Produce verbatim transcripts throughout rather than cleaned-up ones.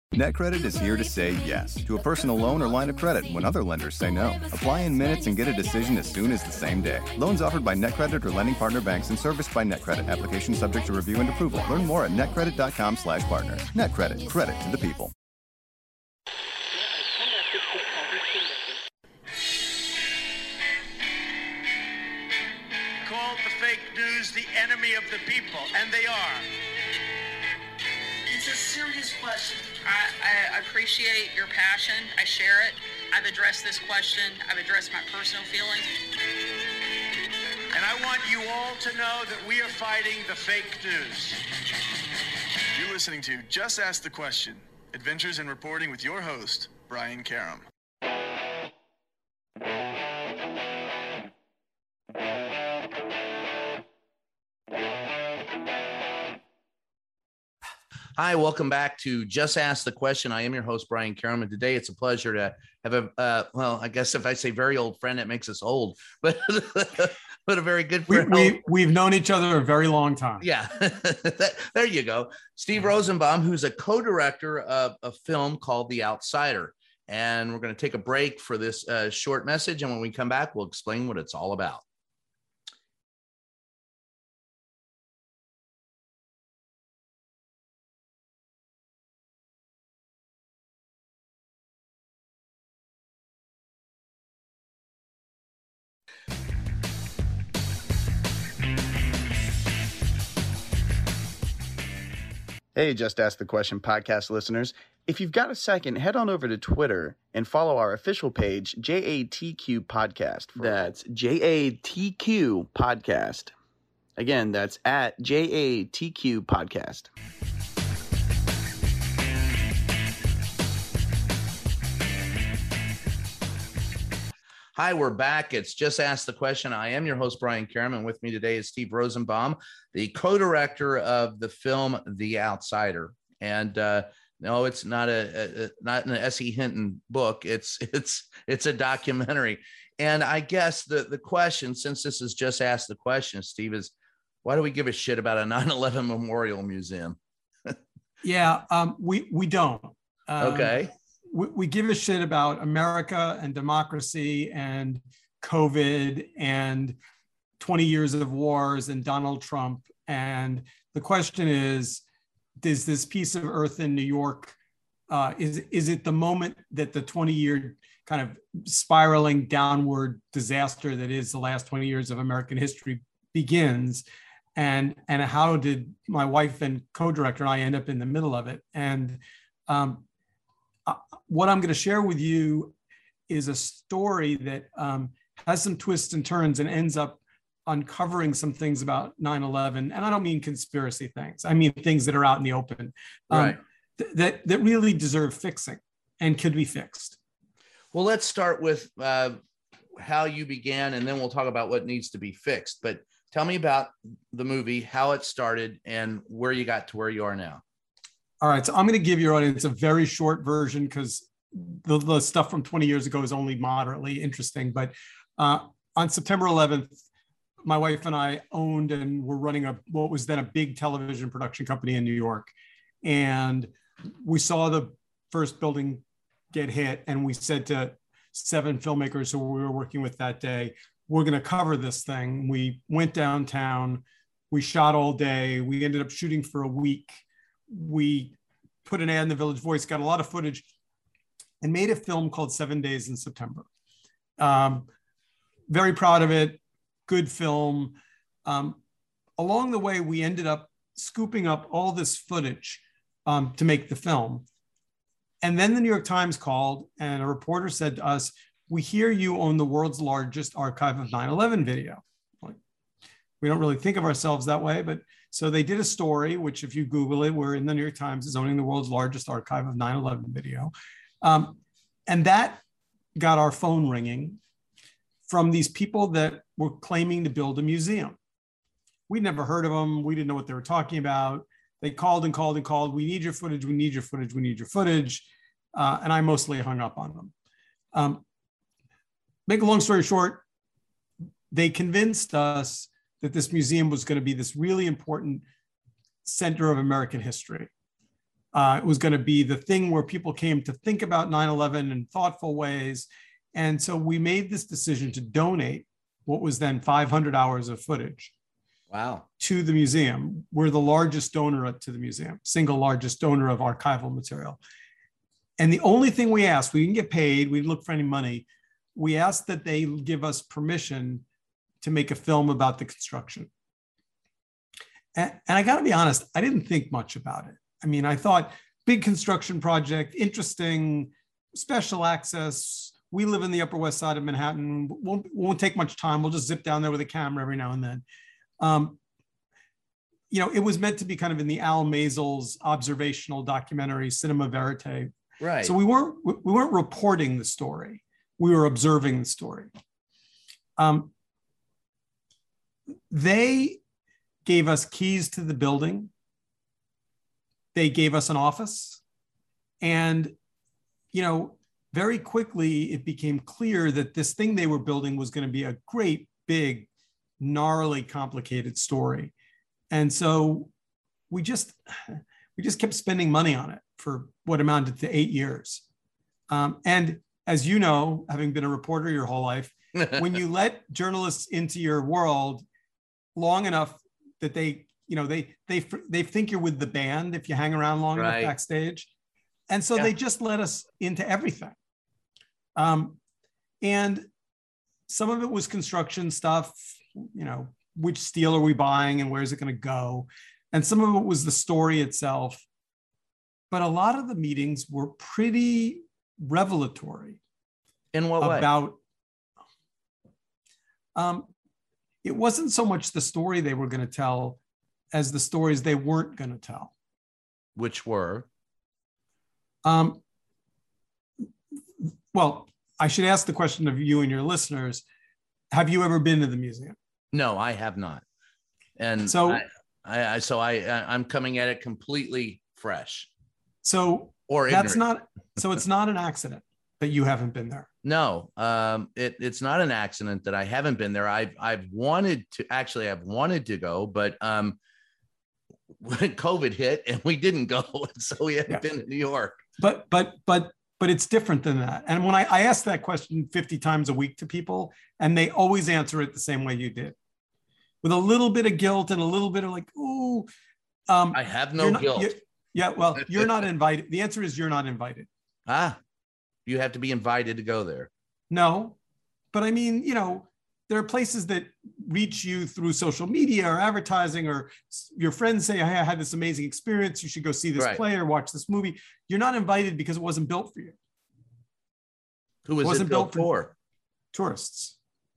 NetCredit is here to say yes to a personal loan or line of credit when other lenders say no. Apply in minutes and get a decision as soon as the same day. Loans offered by NetCredit or lending partner banks and serviced by NetCredit. Application subject to review and approval. Learn more at netcredit.com slash partner. NetCredit. Credit to the people. Called the fake news the enemy of the people, and they are. It's a serious question. I, I appreciate your passion. I share it. I've addressed this question. I've addressed my personal feelings. And I want you all to know that we are fighting the fake news. You're listening to Just Ask the Question, Adventures in Reporting with your host, Brian Karam. Hi, welcome back to Just Ask the Question. I am your host, Brian Karam, and today it's a pleasure to have a, uh, well, I guess if I say very old friend, it makes us old, but but a very good friend. We, we, we've known each other a very long time. Yeah, that, there you go. Steve Rosenbaum, who's a co-director of a film called The Outsider. And we're going to take a break for this uh, short message, and when we come back, we'll explain what it's all about. Hey, Just Ask the Question podcast listeners. If you've got a second, head on over to Twitter and follow our official page, J A T Q Podcast. That's J A T Q Podcast. Again, that's at J A T Q Podcast. Hi, we're back. It's Just Ask the Question. I am your host, Brian Karam, and with me today is Steve Rosenbaum, the co-director of the film The Outsider. And uh, no, it's not a, a not an S E Hinton book. It's it's it's a documentary. And I guess the the question, since this is Just Ask the Question, Steve, is why do we give a shit about a nine eleven memorial museum? yeah, um, we we don't. Um, okay. We, we give a shit about America and democracy and COVID and twenty years of wars and Donald Trump. And the question is, does this piece of earth in New York, uh, is, is it the moment that the twenty year kind of spiraling downward disaster that is the last twenty years of American history begins? And, and how did my wife and co-director and I end up in the middle of it? And um, what I'm going to share with you is a story that um, has some twists and turns and ends up uncovering some things about nine eleven. And I don't mean conspiracy things. I mean things that are out in the open, um, right. th- that, that really deserve fixing and could be fixed. Well, let's start with uh, how you began, and then we'll talk about what needs to be fixed. But tell me about the movie, how it started, and where you got to where you are now. All right, so I'm going to give your audience a very short version because the, the stuff from twenty years ago is only moderately interesting. But uh, on September eleventh, my wife and I owned and were running a what was then a big television production company in New York. And we saw the first building get hit, and we said to seven filmmakers who we were working with that day, we're going to cover this thing. We went downtown, we shot all day, we ended up shooting for a week. We put an ad in the Village Voice, got a lot of footage, and made a film called Seven Days in September. Um, very proud of it, good film. Um, along the way, we ended up scooping up all this footage um, to make the film. And then the New York Times called, and a reporter said to us, "We hear you own the world's largest archive of nine eleven video." Like, we don't really think of ourselves that way, but so they did a story, which if you Google it, we're in the New York Times is owning the world's largest archive of nine eleven video. Um, and that got our phone ringing from these people that were claiming to build a museum. We'd never heard of them. We didn't know what they were talking about. They called and called and called. We need your footage. We need your footage. We need your footage. Uh, and I mostly hung up on them. Um, make a long story short, they convinced us that this museum was going to be this really important center of American history. Uh, it was going to be the thing where people came to think about nine eleven in thoughtful ways. And so we made this decision to donate what was then five hundred hours of footage. Wow. To the museum. We're the largest donor to the museum, single largest donor of archival material. And the only thing we asked, we didn't get paid, we didn't look for any money. We asked that they give us permission to make a film about the construction. And, and I got to be honest, I didn't think much about it. I mean, I thought big construction project, interesting, special access. We live in the Upper West Side of Manhattan. Won't, won't take much time. We'll just zip down there with a camera every now and then. Um, you know, it was meant to be kind of in the Al Mazel's observational documentary, Cinema Verite. Right. So we weren't we weren't reporting the story. We were observing the story. Um, they gave us keys to the building. They gave us an office. And, you know, very quickly, it became clear that this thing they were building was going to be a great, big, gnarly, complicated story. And so we just, we just kept spending money on it for what amounted to eight years. Um, and as you know, having been a reporter your whole life, when you let journalists into your world long enough that they, you know, they they they think you're with the band if you hang around long Right. enough backstage. And so Yeah. they just let us into everything. Um, and some of it was construction stuff, you know, which steel are we buying and where's it going to go? And some of it was the story itself. But a lot of the meetings were pretty revelatory. In what way? About, um, it wasn't so much the story they were going to tell as the stories they weren't going to tell. Which were? Um, well, I should ask the question of you and your listeners. Have you ever been to the museum? No, I have not. And So- I, I, I so I, I I'm coming at it completely fresh So or that's ignorant. not, so it's not an accident that you haven't been there. No, um, it, it's not an accident that I haven't been there. I've I've wanted to actually I've wanted to go, but um, when COVID hit and we didn't go, so we haven't Yeah. been to New York. But, but, but, but it's different than that. And when I, I ask that question fifty times a week to people, and they always answer it the same way you did, with a little bit of guilt and a little bit of like, ooh, um, I have no you're not- guilt. you- yeah, well, you're not invited. The answer is you're not invited. Ah, you have to be invited to go there. No, but I mean, you know, there are places that reach you through social media or advertising, or s- your friends say, hey, I had this amazing experience. You should go see this Right. play or watch this movie. You're not invited because it wasn't built for you. Who was Wasn't it built built for- for? Tourists.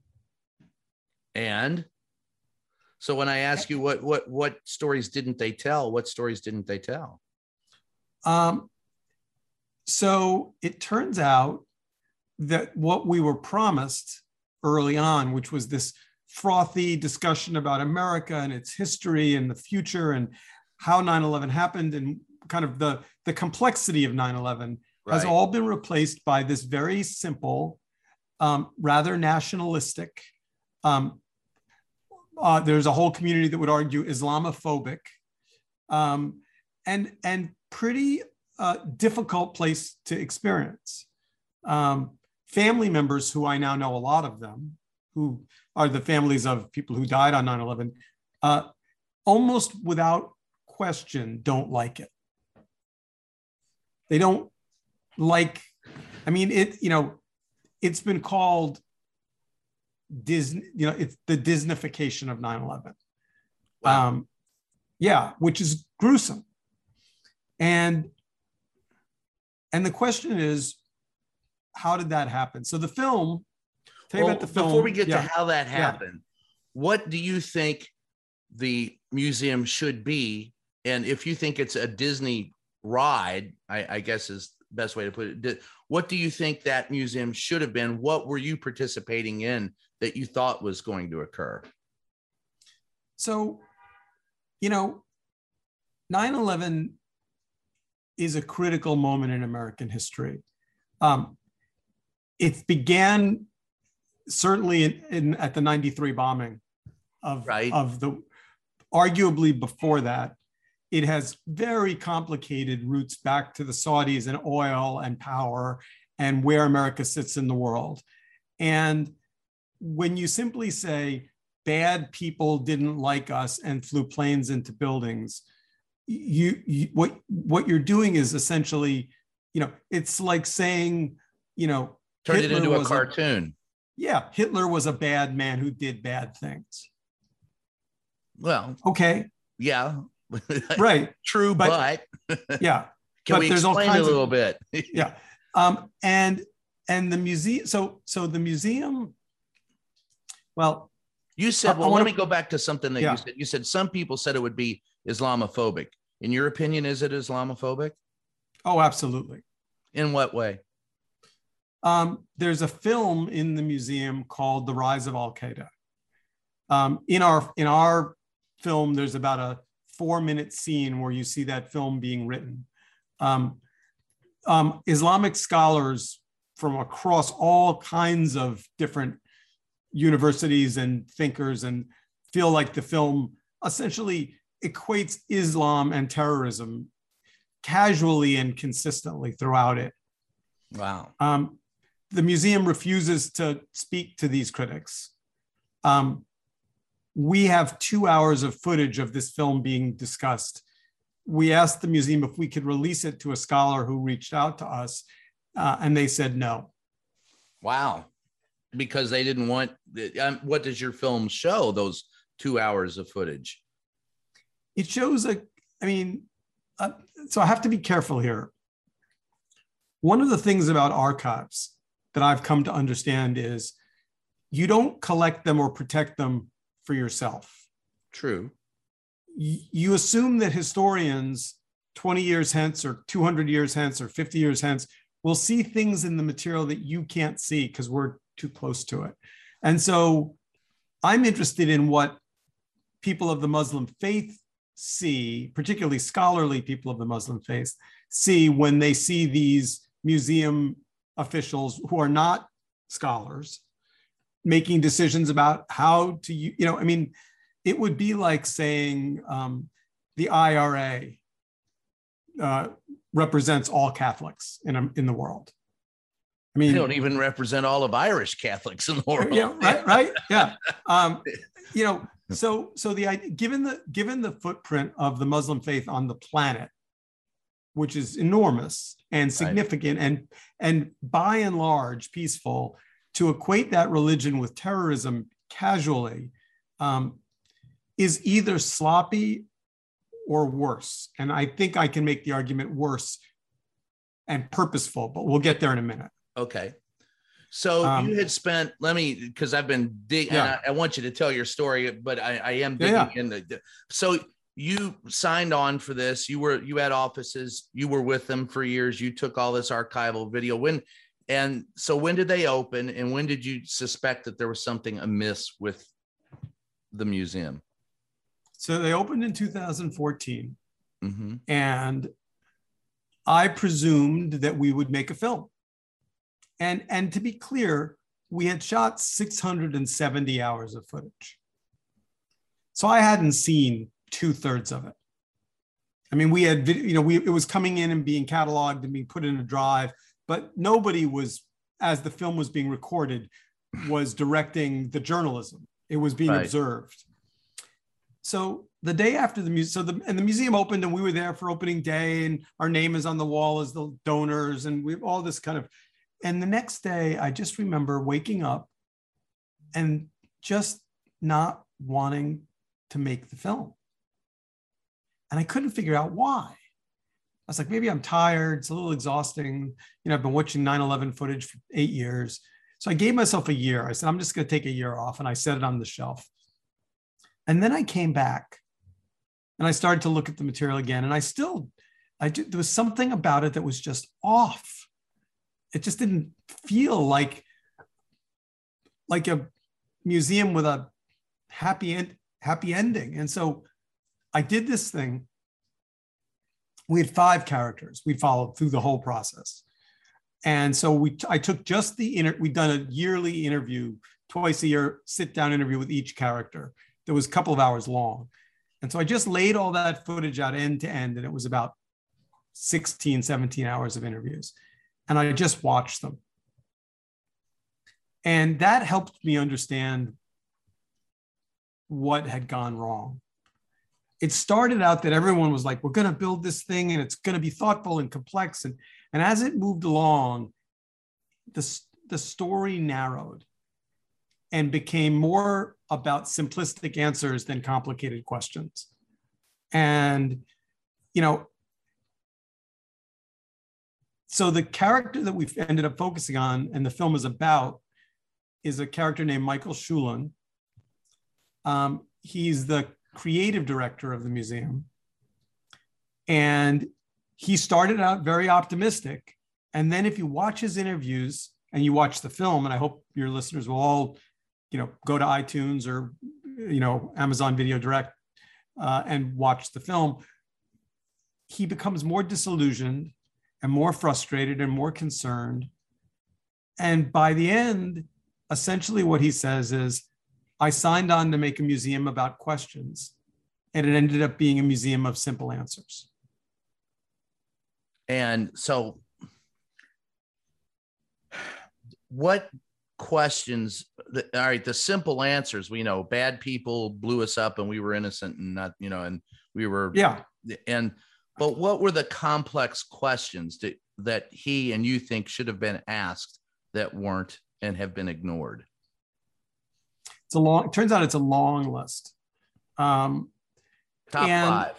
And so when I ask you what what what stories didn't they tell, what stories didn't they tell? Um, so it turns out that what we were promised early on, which was this frothy discussion about America and its history and the future and how nine eleven happened and kind of the, the complexity of nine eleven, has Right. all been replaced by this very simple, um, rather nationalistic, um, uh, there's a whole community that would argue Islamophobic, um, and, and pretty uh, difficult place to experience. Um, family members who I now know a lot of them, who are the families of people who died on nine eleven, uh, almost without question don't like it. They don't like, I mean, it, you know, it's been called Disney, you know, it's the Disneyfication of nine eleven. Wow. Um, yeah, which is gruesome. And, and the question is, how did that happen? So the film, tell you Well, about the film. before we get yeah. to how that happened, what do you think the museum should be? And if you think it's a Disney ride, I, I guess is the best way to put it. di- What do you think that museum should have been? What were you participating in that you thought was going to occur? So, you know, nine eleven is a critical moment in American history. Um, it began certainly in, in at the ninety-three bombing of, Right. of the, arguably before that, it has very complicated roots back to the Saudis and oil and power and where America sits in the world. And when you simply say bad people didn't like us and flew planes into buildings, you, you what what you're doing is essentially, you know, it's like saying, you know, turn Hitler it into a was cartoon. Yeah, Hitler was a bad man who did bad things. Well, okay, yeah, right, true, but, but yeah, can but we there's explain all kinds a little of, bit? yeah, um, and and the museum. So so the museum. Well, you said. I, well, I wanna, let me go back to something that yeah. you said. You said some people said it would be Islamophobic. In your opinion, is it Islamophobic? Oh, absolutely. In what way? Um, there's a film in the museum called The Rise of Al Qaeda. Um, in our in our film, there's about a four-minute scene where you see that film being written. Um, um, Islamic scholars from across all kinds of different universities and thinkers and feel like the film essentially equates Islam and terrorism casually and consistently throughout it. Wow. Um, the museum refuses to speak to these critics. Um, we have two hours of footage of this film being discussed. We asked the museum if we could release it to a scholar who reached out to us, uh, and they said no. Wow. Because they didn't want, um, what does your film show, those two hours of footage? It shows a, I mean, uh, so I have to be careful here. One of the things about archives that I've come to understand is you don't collect them or protect them for yourself. True. Y- you assume that historians twenty years hence or two hundred years hence or fifty years hence will see things in the material that you can't see because we're too close to it. And so I'm interested in what people of the Muslim faith see, particularly scholarly people of the Muslim faith, see when they see these museum officials who are not scholars making decisions about how to, you know, I mean, it would be like saying um, the I R A uh, represents all Catholics in, a, in the world. I mean, they don't even represent all of Irish Catholics in the world. Yeah, right, right, yeah. Um, you know, so so the idea, given the given the footprint of the Muslim faith on the planet, which is enormous and significant, right, and and by and large peaceful, to equate that religion with terrorism casually um, is either sloppy or worse. And I think I can make the argument worse and purposeful, but we'll get there in a minute. Okay. So um, you had spent, let me, because I've been digging, yeah. I, I want you to tell your story, but I, I am digging yeah, yeah. in the, so you signed on for this. You were, you had offices, you were with them for years. You took all this archival video. When, and so when did they open, and when did you suspect that there was something amiss with the museum? So they opened in two thousand fourteen, mm-hmm. and I presumed that we would make a film. And, and to be clear, we had shot six hundred seventy hours of footage. So I hadn't seen two thirds of it. I mean, we had, you know, we, it was coming in and being cataloged and being put in a drive, but nobody was, as the film was being recorded, was directing the journalism. It was being right. observed. So the day after the museum, so the, and the museum opened, and we were there for opening day, and our name is on the wall as the donors, and we have all this kind of, and the next day, I just remember waking up and just not wanting to make the film. And I couldn't figure out why. I was like, maybe I'm tired. It's a little exhausting. You know, I've been watching nine eleven footage for eight years. So I gave myself a year. I said, I'm just going to take a year off. And I set it on the shelf. And then I came back and I started to look at the material again. And I still, I do, there was something about it that was just off. It just didn't feel like, like a museum with a happy end, happy ending. And so I did this thing. We had five characters we followed through the whole process. And so we, I took just the, inter, we'd done a yearly interview, twice a year, sit down interview with each character. That was a couple of hours long. And so I just laid all that footage out end to end, and it was about sixteen, seventeen hours of interviews. And I just watched them. And that helped me understand what had gone wrong. It started out that everyone was like, we're going to build this thing and it's going to be thoughtful and complex. And, and as it moved along, the, the story narrowed and became more about simplistic answers than complicated questions. And, you know, so the character that we've ended up focusing on and the film is about is a character named Michael Schulen. Um, he's the creative director of the museum. And he started out very optimistic. And then if you watch his interviews and you watch the film, and I hope your listeners will all, you know, go to iTunes or, you know, Amazon Video Direct uh, and watch the film, he becomes more disillusioned and more frustrated and more concerned. And by the end, essentially what he says is, I signed on to make a museum about questions, and it ended up being a museum of simple answers. And so what questions, the, all right, the simple answers, we know bad people blew us up and we were innocent and not, you know, and we were, yeah. And, but what were the complex questions that, that he and you think should have been asked that weren't and have been ignored? It's a long, it turns out it's a long list. Um, Top five.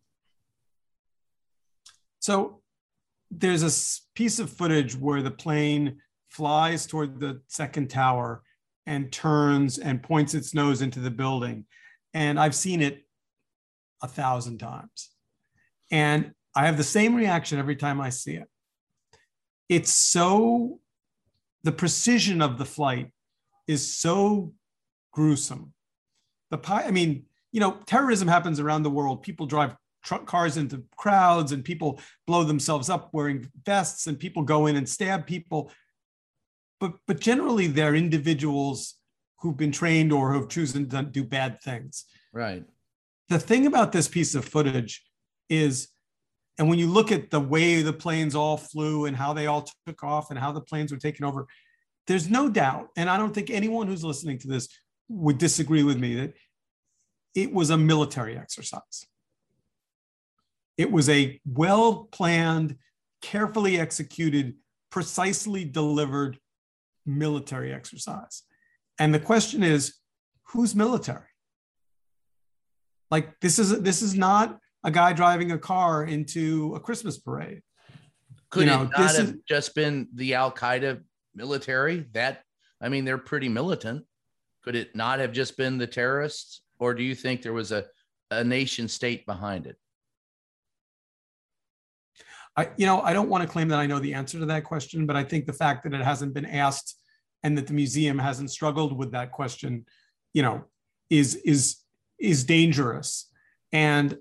So there's a piece of footage where the plane flies toward the second tower and turns and points its nose into the building. And I've seen it a thousand times. And I have the same reaction every time I see it. It's so, the precision of the flight is so gruesome. The pi- I mean, you know, terrorism happens around the world. People drive truck cars into crowds and people blow themselves up wearing vests and people go in and stab people. But, but generally they're individuals who've been trained or who've chosen to do bad things. Right. The thing about this piece of footage is, and when you look at the way the planes all flew and how they all took off and how the planes were taken over, there's no doubt, and I don't think anyone who's listening to this would disagree with me, that it was a military exercise. It was a well-planned, carefully executed, precisely delivered military exercise. And the question is, who's military? Like, this is, this is not a guy driving a car into a Christmas parade. Could you know, it not this have is, just been the Al-Qaeda military? That, I mean, they're pretty militant. Could it not have just been the terrorists? Or do you think there was a, a nation state behind it? I, you know, I don't want to claim that I know the answer to that question, but I think the fact that it hasn't been asked and that the museum hasn't struggled with that question, you know, is, is, is dangerous. And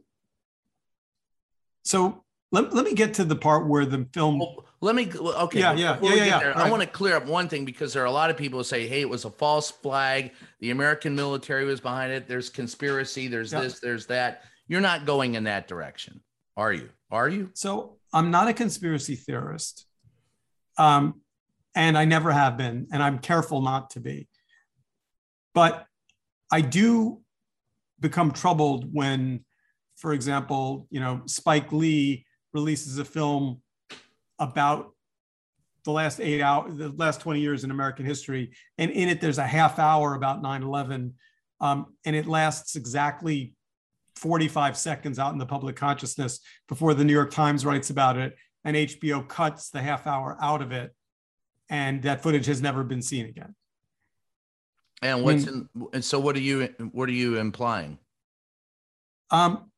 so let, let me get to the part where the film. Well, let me, okay. Yeah, yeah, yeah, yeah, yeah. There, right. I want to clear up one thing, because there are a lot of people who say, hey, it was a false flag. The American military was behind it. There's conspiracy. There's yeah. this, there's that. You're not going in that direction, are you? Are you? So I'm not a conspiracy theorist. Um, and I never have been, and I'm careful not to be. But I do become troubled when, for example, you know, Spike Lee releases a film about the last eight hours, the last twenty years in American history. And in it, there's a half hour about nine eleven. Um, and it lasts exactly forty-five seconds out in the public consciousness before the New York Times writes about it. And H B O cuts the half hour out of it. And that footage has never been seen again. And what's in, and so what are you, what are you implying? Um,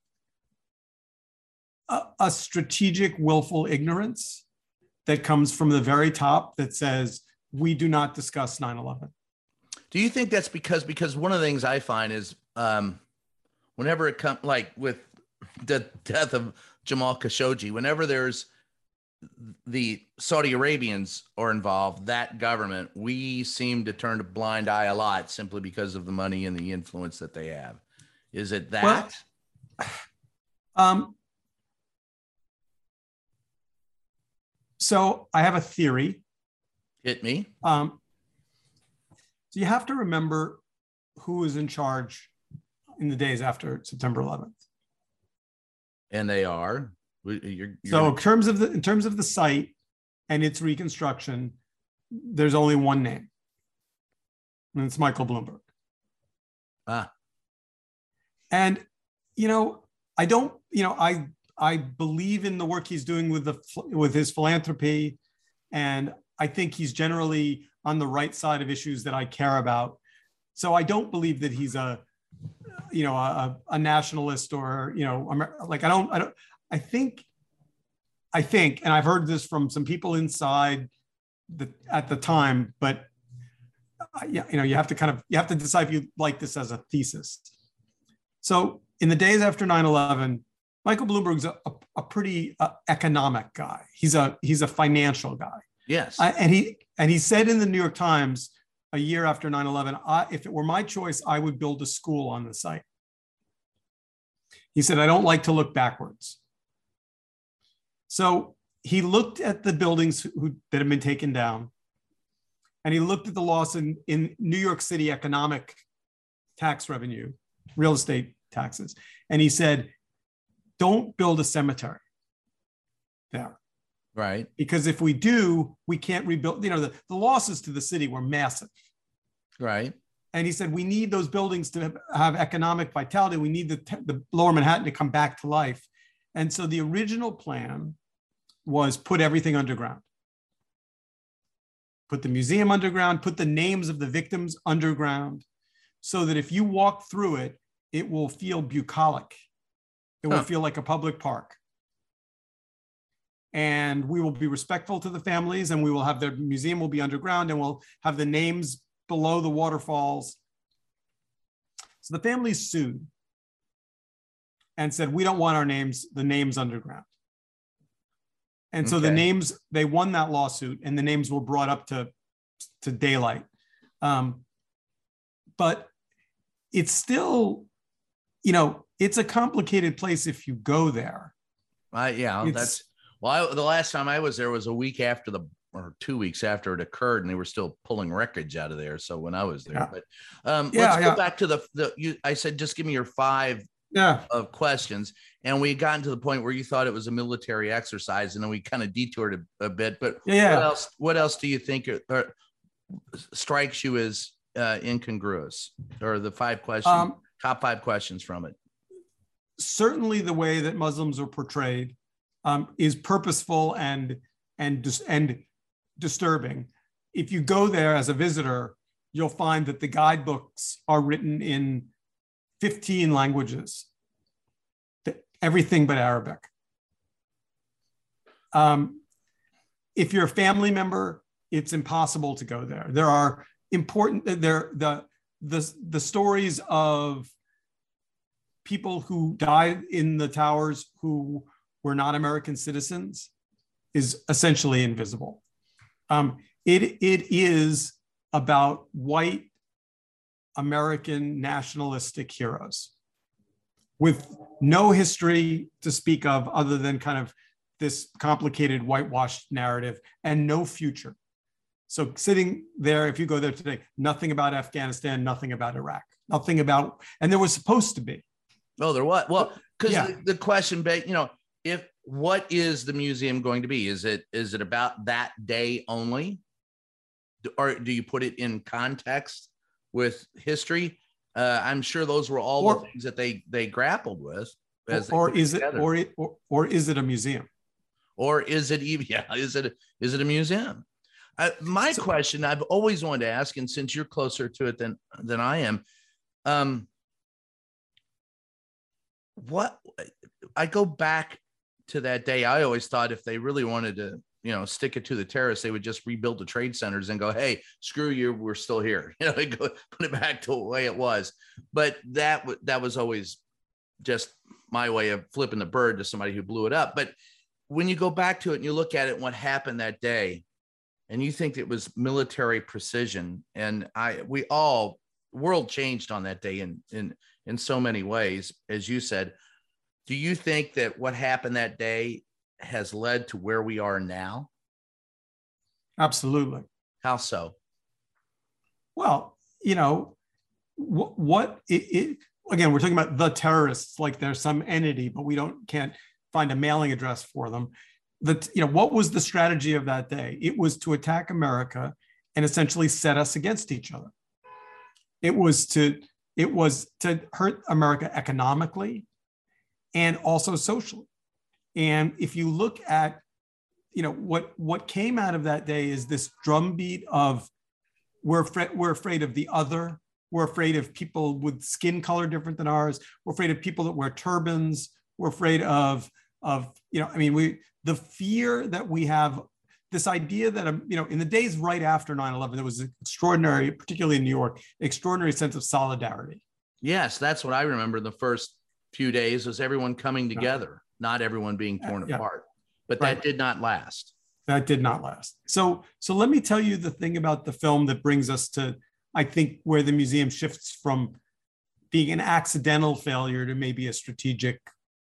a, a strategic, willful ignorance that comes from the very top that says, we do not discuss nine eleven. Do you think that's because, because one of the things I find is um, whenever it comes, like with the death of Jamal Khashoggi, whenever there's the Saudi Arabians are involved, that government, we seem to turn a blind eye a lot simply because of the money and the influence that they have. Is it that? Well, Um, so I have a theory. Hit me. Um, so you have to remember who was in charge in the days after September eleventh. And they are. You're, you're so gonna... in terms of the in terms of the site and its reconstruction, there's only one name, and it's Michael Bloomberg. Ah. And you know, I don't. You know, I I believe in the work he's doing with the with his philanthropy, and I think he's generally on the right side of issues that I care about. So I don't believe that he's a, you know, a, a nationalist or, you know, like I don't, I don't, I think, I think, and I've heard this from some people inside the, at the time, but uh, yeah, you know, you have to kind of, you have to decide if you like this as a thesis. So in the days after nine eleven, Michael Bloomberg's a, a, a pretty uh, economic guy. He's a, he's a financial guy. Yes. Uh, and he, and he said in the New York Times, a year after nine eleven, I, if it were my choice, I would build a school on the site. He said, I don't like to look backwards. So he looked at the buildings who, that had been taken down, and he looked at the loss in, in New York City economic tax revenue, real estate taxes. And he said, don't build a cemetery there. Right. Because if we do, we can't rebuild, you know, the, the losses to the city were massive. Right. And he said, we need those buildings to have, have economic vitality. We need the, the lower Manhattan to come back to life. And so the original plan was put everything underground. Put the museum underground, put the names of the victims underground, so that if you walk through it, it will feel bucolic. It will huh. feel like a public park. And we will be respectful to the families, and we will have their museum will be underground, and we'll have the names below the waterfalls. So the families sued and said, we don't want our names, the names underground. And so okay. the names, they won that lawsuit, and the names were brought up to, to daylight. Um, but it's still, you know, it's a complicated place if you go there. Uh, yeah, it's, that's, well, I, the last time I was there was a week after the, or two weeks after it occurred, and they were still pulling wreckage out of there. So when I was there, yeah. but um, yeah, let's yeah. go back to the, the you, I said, just give me your five yeah. of questions. And we got to the point where you thought it was a military exercise, and then we kind of detoured a, a bit, but yeah. what else, what else do you think are, are, strikes you as uh, incongruous, or the five questions, um, top five questions from it? Certainly the way that Muslims are portrayed um, is purposeful and, and, dis- and disturbing. If you go there as a visitor, you'll find that the guidebooks are written in fifteen languages, everything but Arabic. Um, if you're a family member, it's impossible to go there. There are important, there, the, the, the stories of people who died in the towers who were not American citizens is essentially invisible. Um, it, it is about white American nationalistic heroes with no history to speak of other than kind of this complicated whitewashed narrative and no future. So sitting there, if you go there today, nothing about Afghanistan, nothing about Iraq, nothing about, and there was supposed to be. Oh, there was. Well, because yeah. the, the question, you know, if what is the museum going to be? Is it is it about that day only? Or do you put it in context with history? Uh, I'm sure those were all or, the things that they they grappled with. As or or is it or, it or or is it a museum? Or is it even? Yeah, is it is it a museum? Uh, my so, question I've always wanted to ask, and since you're closer to it than than I am, um, what I go back to that day. I always thought if they really wanted to, you know, stick it to the terrorists, they would just rebuild the trade centers and go, hey, screw you, we're still here. You know, go, put it back to the way it was. But that that was always just my way of flipping the bird to somebody who blew it up. But when you go back to it and you look at it, what happened that day, and you think it was military precision, and I, we all, world changed on that day in in in so many ways, as you said. Do you think that what happened that day has led to where we are now? Absolutely. How so? Well, you know, what, what it, it, again, we're talking about the terrorists, like there's some entity, but we don't can't find a mailing address for them. That, you know, what was the strategy of that day? It was to attack America and essentially set us against each other. It was to it was to hurt America economically and also socially. And if you look at, you know, what what came out of that day is this drumbeat of we're afraid, we're afraid of the other. We're afraid of people with skin color different than ours. We're afraid of people that wear turbans. We're afraid of of you know, I mean, we the fear that we have. This idea that, um, you know, in the days right after nine eleven, there was an extraordinary, particularly in New York, extraordinary sense of solidarity. Yes, that's what I remember. The first few days was everyone coming together, not everyone being torn yeah. apart. But Right. that did not last. That did not last. So, so let me tell you the thing about the film that brings us to, I think, where the museum shifts from being an accidental failure to maybe a strategic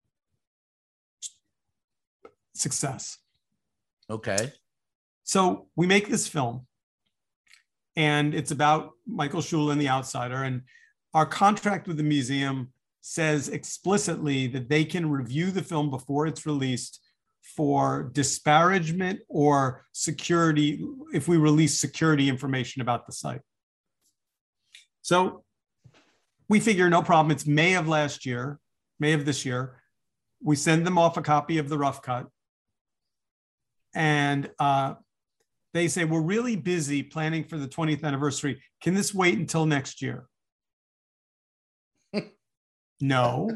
success. Okay. So we make this film, and it's about Michael Schull and The Outsider. And our contract with the museum says explicitly that they can review the film before it's released for disparagement or security, if we release security information about the site. So we figure no problem. It's May of last year, May of this year. We send them off a copy of the rough cut. And uh, they say, we're really busy planning for the twentieth anniversary. Can this wait until next year? No.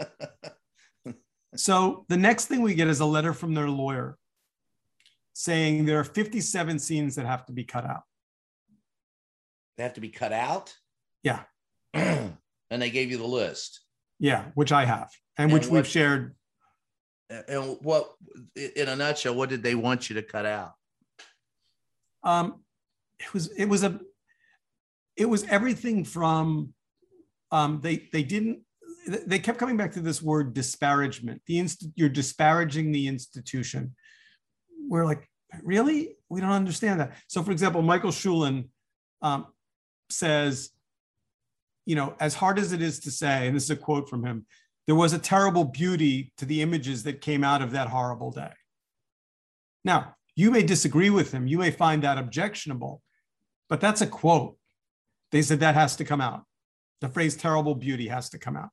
So the next thing we get is a letter from their lawyer saying there are fifty-seven scenes that have to be cut out. They have to be cut out? Yeah. And they gave you the list. Yeah, which I have, and, And which what- we've shared. And what, in a nutshell, what did they want you to cut out? Um, it was it was a it was everything from um, they they didn't they kept coming back to this word disparagement. The inst- you're disparaging the institution. We're like, really? We don't understand that. So, for example, Michael Schull um, says, you know, as hard as it is to say, and this is a quote from him, there was a terrible beauty to the images that came out of that horrible day. Now, you may disagree with him. You may find that objectionable, but that's a quote. They said that has to come out. The phrase terrible beauty has to come out.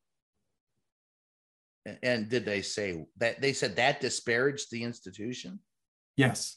And did they say that? They said that disparaged the institution? Yes.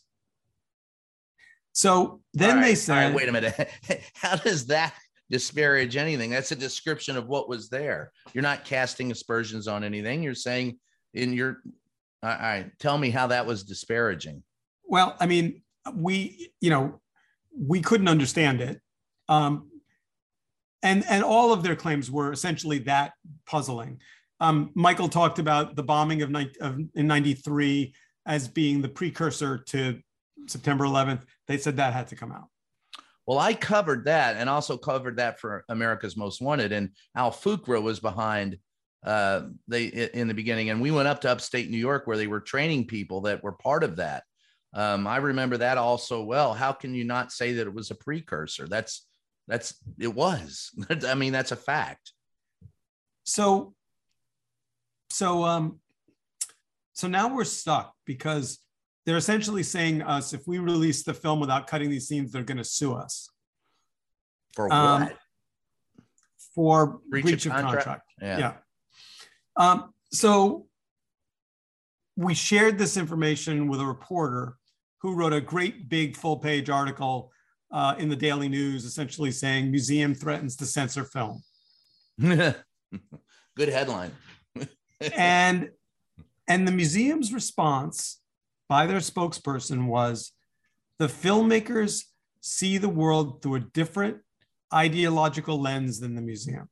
So then All right, they all said, right, wait a minute. How does that disparage anything? That's a description of what was there. You're not casting aspersions on anything. You're saying in your, all right, tell me how that was disparaging. well, I mean, we, you know, we couldn't understand it. Um, and, and all of their claims were essentially that puzzling. Um, Michael talked about the bombing of, of in ninety-three as being the precursor to September eleventh. They said that had to come out. Well, I covered that and also covered that for America's Most Wanted. And Al Fuqua was behind uh, they in the beginning. And we went up to upstate New York where they were training people that were part of that. Um, I remember that also well. How can you not say that it was a precursor? That's that's it was. I mean, that's a fact. So, so, um, so now we're stuck because they're essentially saying to us, if we release the film without cutting these scenes, they're going to sue us. For Um, what? For Breach breach, of of contract? contract. Yeah. Yeah. Um, so we shared this information with a reporter who wrote a great big full page article uh, in the Daily News, essentially saying museum threatens to censor film. Good headline. and and the museum's response by their spokesperson was, the filmmakers see the world through a different ideological lens than the museum.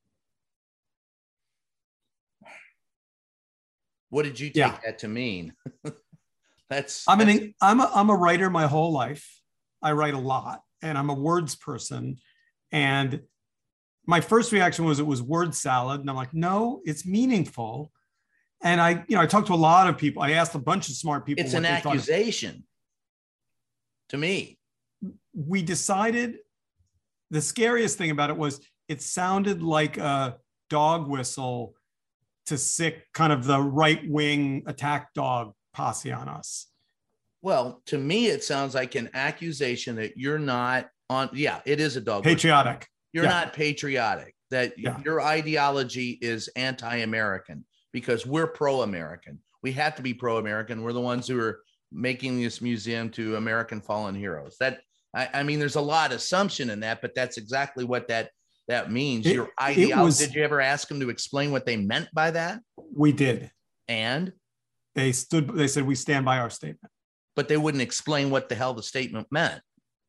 What did you take Yeah. that to mean? that's I'm that's, an I'm a, I'm a writer my whole life. I write a lot, and I'm a words person. And my first reaction was it was word salad, and I'm like, no, it's meaningful. And I, you know, I talked to a lot of people. I asked a bunch of smart people. It's an accusation to me. We decided the scariest thing about it was it sounded like a dog whistle to sick kind of the right wing attack dog posse on us. Well, to me, it sounds like an accusation that you're not on. Yeah, it is a dog patriotic. Whistle. You're yeah. not patriotic, that yeah. your ideology is anti-American because we're pro-American. We have to be pro-American. We're the ones who are making this museum to American fallen heroes. That I, I mean, there's a lot of assumption in that, but that's exactly what that that means. It, your ideology. Was, did you ever ask them to explain what they meant by that? We did. And they stood. They said we stand by our statement. But they wouldn't explain what the hell the statement meant.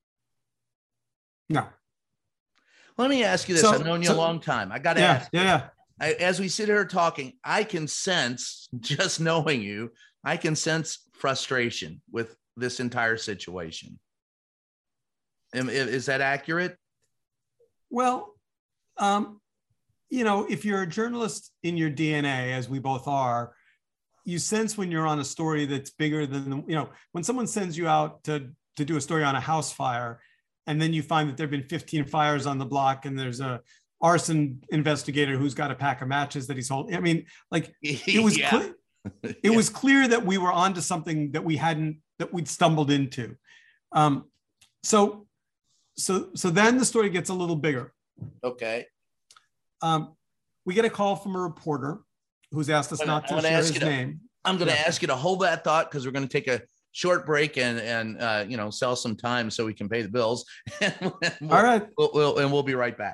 No. Let me ask you this. So, I've known you so, a long time. I got to yeah, ask. Yeah, yeah. I, as we sit here talking, I can sense, just knowing you, I can sense frustration with this entire situation. Am, is that accurate? Well, um, you know, if you're a journalist in your D N A, as we both are, you sense when you're on a story that's bigger than, you know, when someone sends you out to, to do a story on a house fire, and then you find that there've been fifteen fires on the block and there's a arson investigator who's got a pack of matches that he's holding. I mean, like it was, yeah. clear, it yeah. was clear that we were onto something that we hadn't, that we'd stumbled into. Um, so, so, so then the story gets a little bigger. Okay. Um, we get a call from a reporter who's asked us not to share his to, name. I'm going to yeah. ask you to hold that thought because we're going to take a short break and and uh, you know, sell some time so we can pay the bills. we'll, All right, we'll, we'll, and we'll be right back.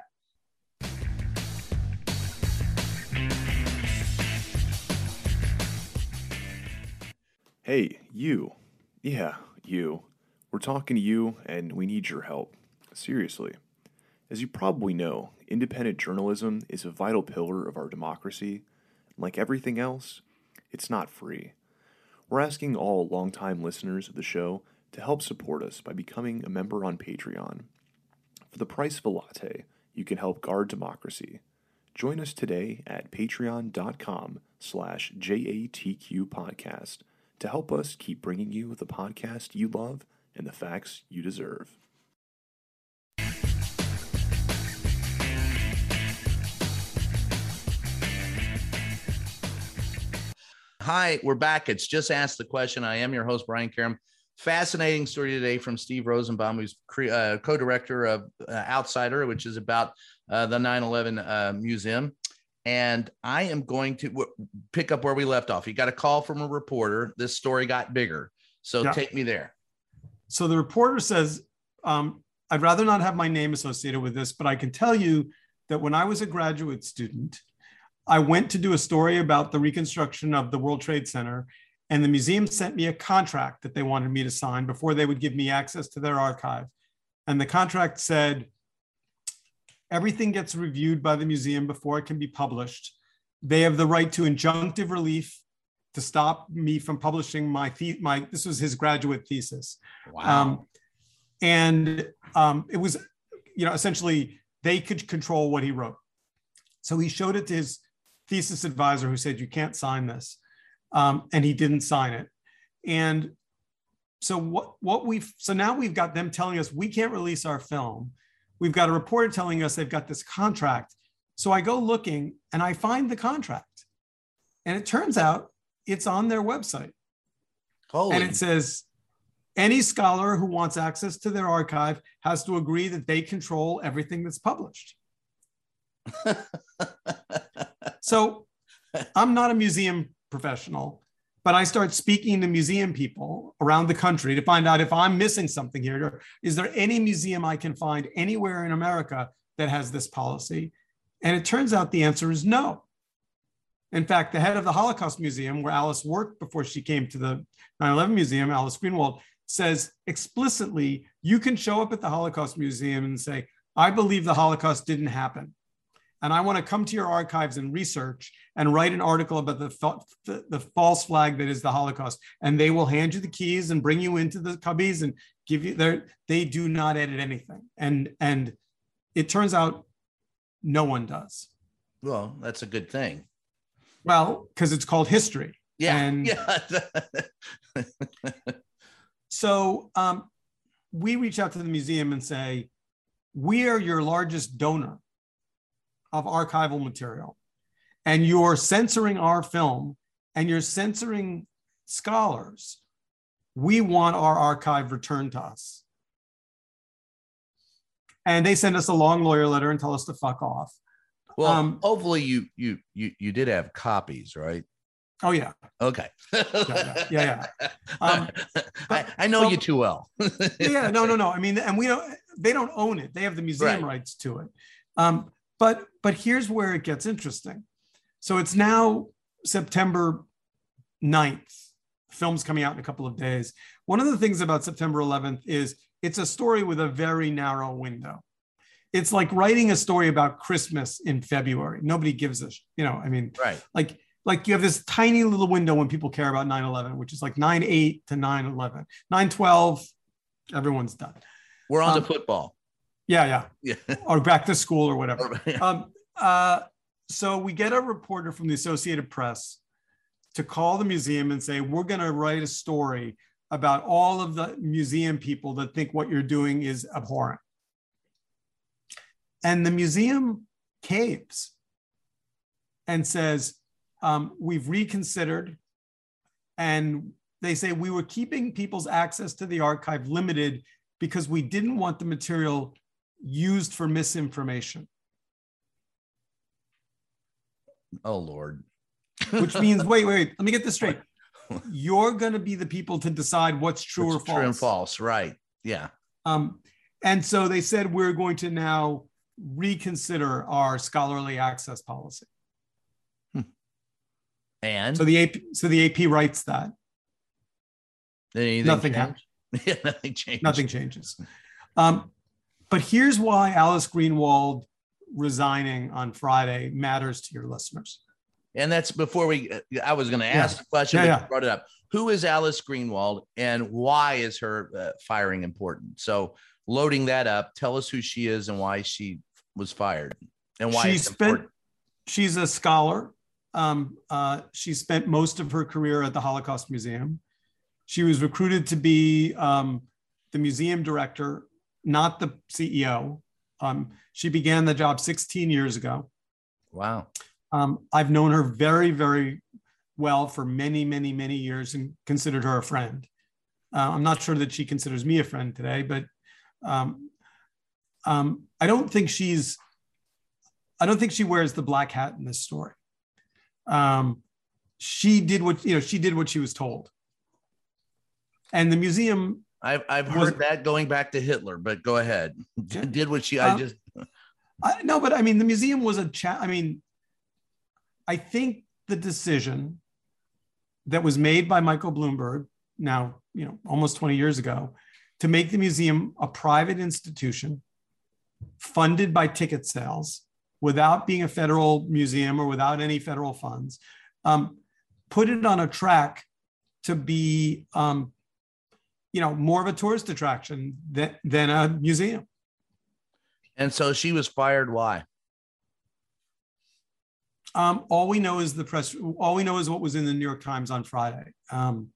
Hey, you. Yeah, you. We're talking to you, and we need your help. Seriously. As you probably know, independent journalism is a vital pillar of our democracy. Like everything else, it's not free. We're asking all longtime listeners of the show to help support us by becoming a member on Patreon. For the price of a latte, you can help guard democracy. Join us today at patreon.com slash JATQ podcast to help us keep bringing you the podcast you love and the facts you deserve. Hi, we're back. It's Just Ask the Question. I am your host, Brian Karam. Fascinating story today from Steve Rosenbaum, who's cre- uh, co-director of uh, Outsider, which is about uh, the nine eleven uh, museum. And I am going to w- pick up where we left off. You got a call from a reporter. This story got bigger. So yeah. Take me there. So the reporter says, um, I'd rather not have my name associated with this, but I can tell you that when I was a graduate student, I went to do a story about the reconstruction of the World Trade Center, and the museum sent me a contract that they wanted me to sign before they would give me access to their archive. And the contract said, everything gets reviewed by the museum before it can be published. They have the right to injunctive relief to stop me from publishing my, the- my this was his graduate thesis. Wow. Um, and um, it was, you know, essentially they could control what he wrote. So he showed it to his thesis advisor who said, you can't sign this. Um, and he didn't sign it. And so what, what we've, so now we've got them telling us we can't release our film. We've got a reporter telling us they've got this contract. So I go looking and I find the contract. And it turns out it's on their website. Holy. And it says, any scholar who wants access to their archive has to agree that they control everything that's published. So I'm not a museum professional, but I start speaking to museum people around the country to find out if I'm missing something here. Or is there any museum I can find anywhere in America that has this policy? And it turns out the answer is no. In fact, the head of the Holocaust Museum, where Alice worked before she came to the nine eleven Museum, Alice Greenwald, says explicitly, you can show up at the Holocaust Museum and say, I believe the Holocaust didn't happen. And I want to come to your archives and research and write an article about the, the, the false flag that is the Holocaust. And they will hand you the keys and bring you into the cubbies and give you their, they do not edit anything. And, and it turns out no one does. Well, that's a good thing. Well, because it's called history. Yeah. And yeah. so um, we reach out to the museum and say, we are your largest donor of archival material, and you're censoring our film and you're censoring scholars. We want our archive returned to us. And they send us a long lawyer letter and tell us to fuck off. Well, um, hopefully you you you you did have copies, right? Oh yeah. Okay. yeah, yeah, yeah. yeah. Um, I, I know well, you too well. yeah, no, no, no. I mean, and we don't. They don't own it. They have the museum Right. rights to it. Um, but but here's where it gets interesting. So it's now September ninth. Film's coming out in a couple of days. One of the things about September eleventh is it's a story with a very narrow window. It's like writing a story about Christmas in February. Nobody gives a, sh- you know, I mean, Right. like, like you have this tiny little window when people care about nine eleven, which is like nine eight to nine eleven. nine twelve, everyone's done. We're on Um, to football. Yeah, yeah. Yeah. Or back to school or whatever. Yeah. Um, uh, so we get a reporter from the Associated Press to call the museum and say, we're going to write a story about all of the museum people that think what you're doing is abhorrent. And the museum caves and says, um, we've reconsidered. And they say we were keeping people's access to the archive limited because we didn't want the material used for misinformation. Oh, Lord. Which means, wait, wait, let me get this straight. You're going to be the people to decide what's true It's or false. True and false, right. Yeah. Um, and so they said, we're going to now reconsider our scholarly access policy. And So the A P, so the A P writes that. anything Nothing changed? Yeah, nothing changed. Nothing changes. Um, but here's why Alice Greenwald resigning on Friday matters to your listeners. And that's before we, I was going to ask Yeah. the question, Yeah, but yeah. you brought it up. Who is Alice Greenwald and why is her uh, firing important? So loading that up, tell us who she is and why she was fired and why She it's spent, important. she's a scholar. Um, uh, she spent most of her career at the Holocaust Museum. She was recruited to be um, the museum director, not the C E O. Um, she began the job sixteen years ago. Wow. Um, I've known her very, very well for many, many, many years and considered her a friend. Uh, I'm not sure that she considers me a friend today, but um, um, I don't think she's, I don't think she wears the black hat in this story. Um, she did what, you know, she did what she was told. And the museum. I've, I've was- heard that going back to Hitler, but go ahead. Yeah. Did what she, I Um, just, I, no, but I mean, the museum was a chat. I mean, I think the decision that was made by Michael Bloomberg now, you know, almost twenty years ago, to make the museum a private institution funded by ticket sales without being a federal museum or without any federal funds, um, put it on a track to be, um, you know, more of a tourist attraction than, than a museum. and so she was fired. Why? Um, all we know is the press. All we know is what was in the New York Times on Friday. Um,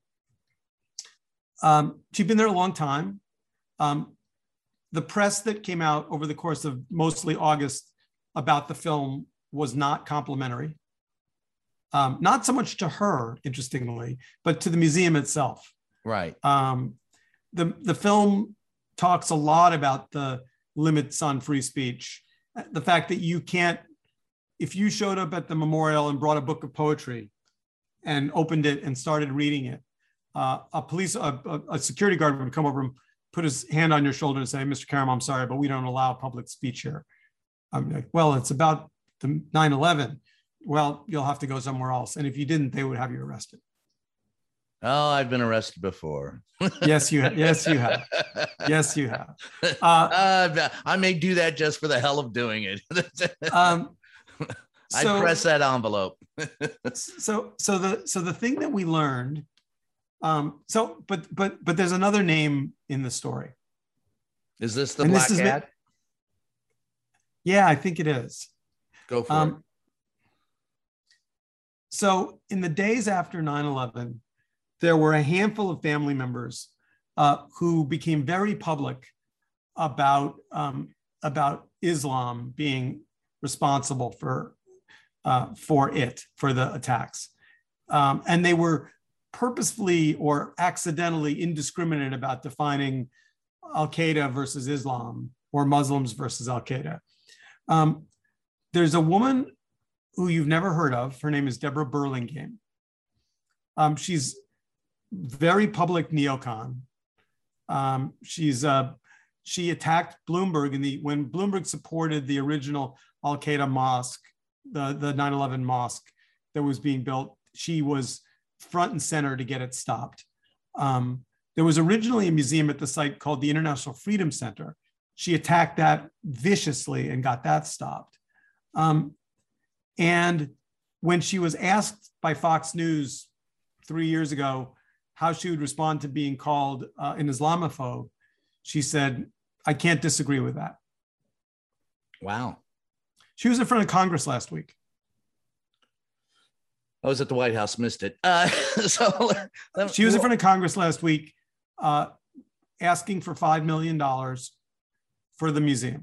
um, she'd been there a long time. Um, the press that came out over the course of mostly August about the film was not complimentary. Um, not so much to her, interestingly, but to the museum itself. Right. Um, the the film talks a lot about the limits on free speech, the fact that you can't. If you showed up at the memorial and brought a book of poetry and opened it and started reading it, uh, a police, a, a, a security guard would come over and put his hand on your shoulder and say, Mister Karam, I'm sorry, but we don't allow public speech here. I'm like, well, it's about the nine eleven. Well, you'll have to go somewhere else. And if you didn't, they would have you arrested. Oh, I've been arrested before. Yes, you have. Yes, you have. Yes, you have. Uh, Uh, I may do that just for the hell of doing it. um, I so- press that envelope. so so the so the thing that we learned um so but but but there's another name in the story. Is this the And black this is hat? Yeah, I think it is. Go for it. Um So in the days after nine eleven, there were a handful of family members uh, who became very public about, um, about Islam being responsible for, uh, for it, for the attacks. Um, and they were purposefully or accidentally indiscriminate about defining Al-Qaeda versus Islam or Muslims versus Al-Qaeda. Um, there's a woman who you've never heard of. Her name is Deborah Burlingame. Um, she's very public neocon. Um, she's uh, she attacked Bloomberg in the when Bloomberg supported the original Al-Qaeda mosque, the, the nine eleven mosque that was being built. She was front and center to get it stopped. Um, there was originally a museum at the site called the International Freedom Center. She attacked that viciously and got that stopped. Um, and when she was asked by Fox News three years ago how she would respond to being called uh, an Islamophobe, she said, I can't disagree with that. Wow. She was in front of Congress last week. I was at the White House, missed it. Uh, so she was in front of Congress last week uh, asking for five million dollars for the museum.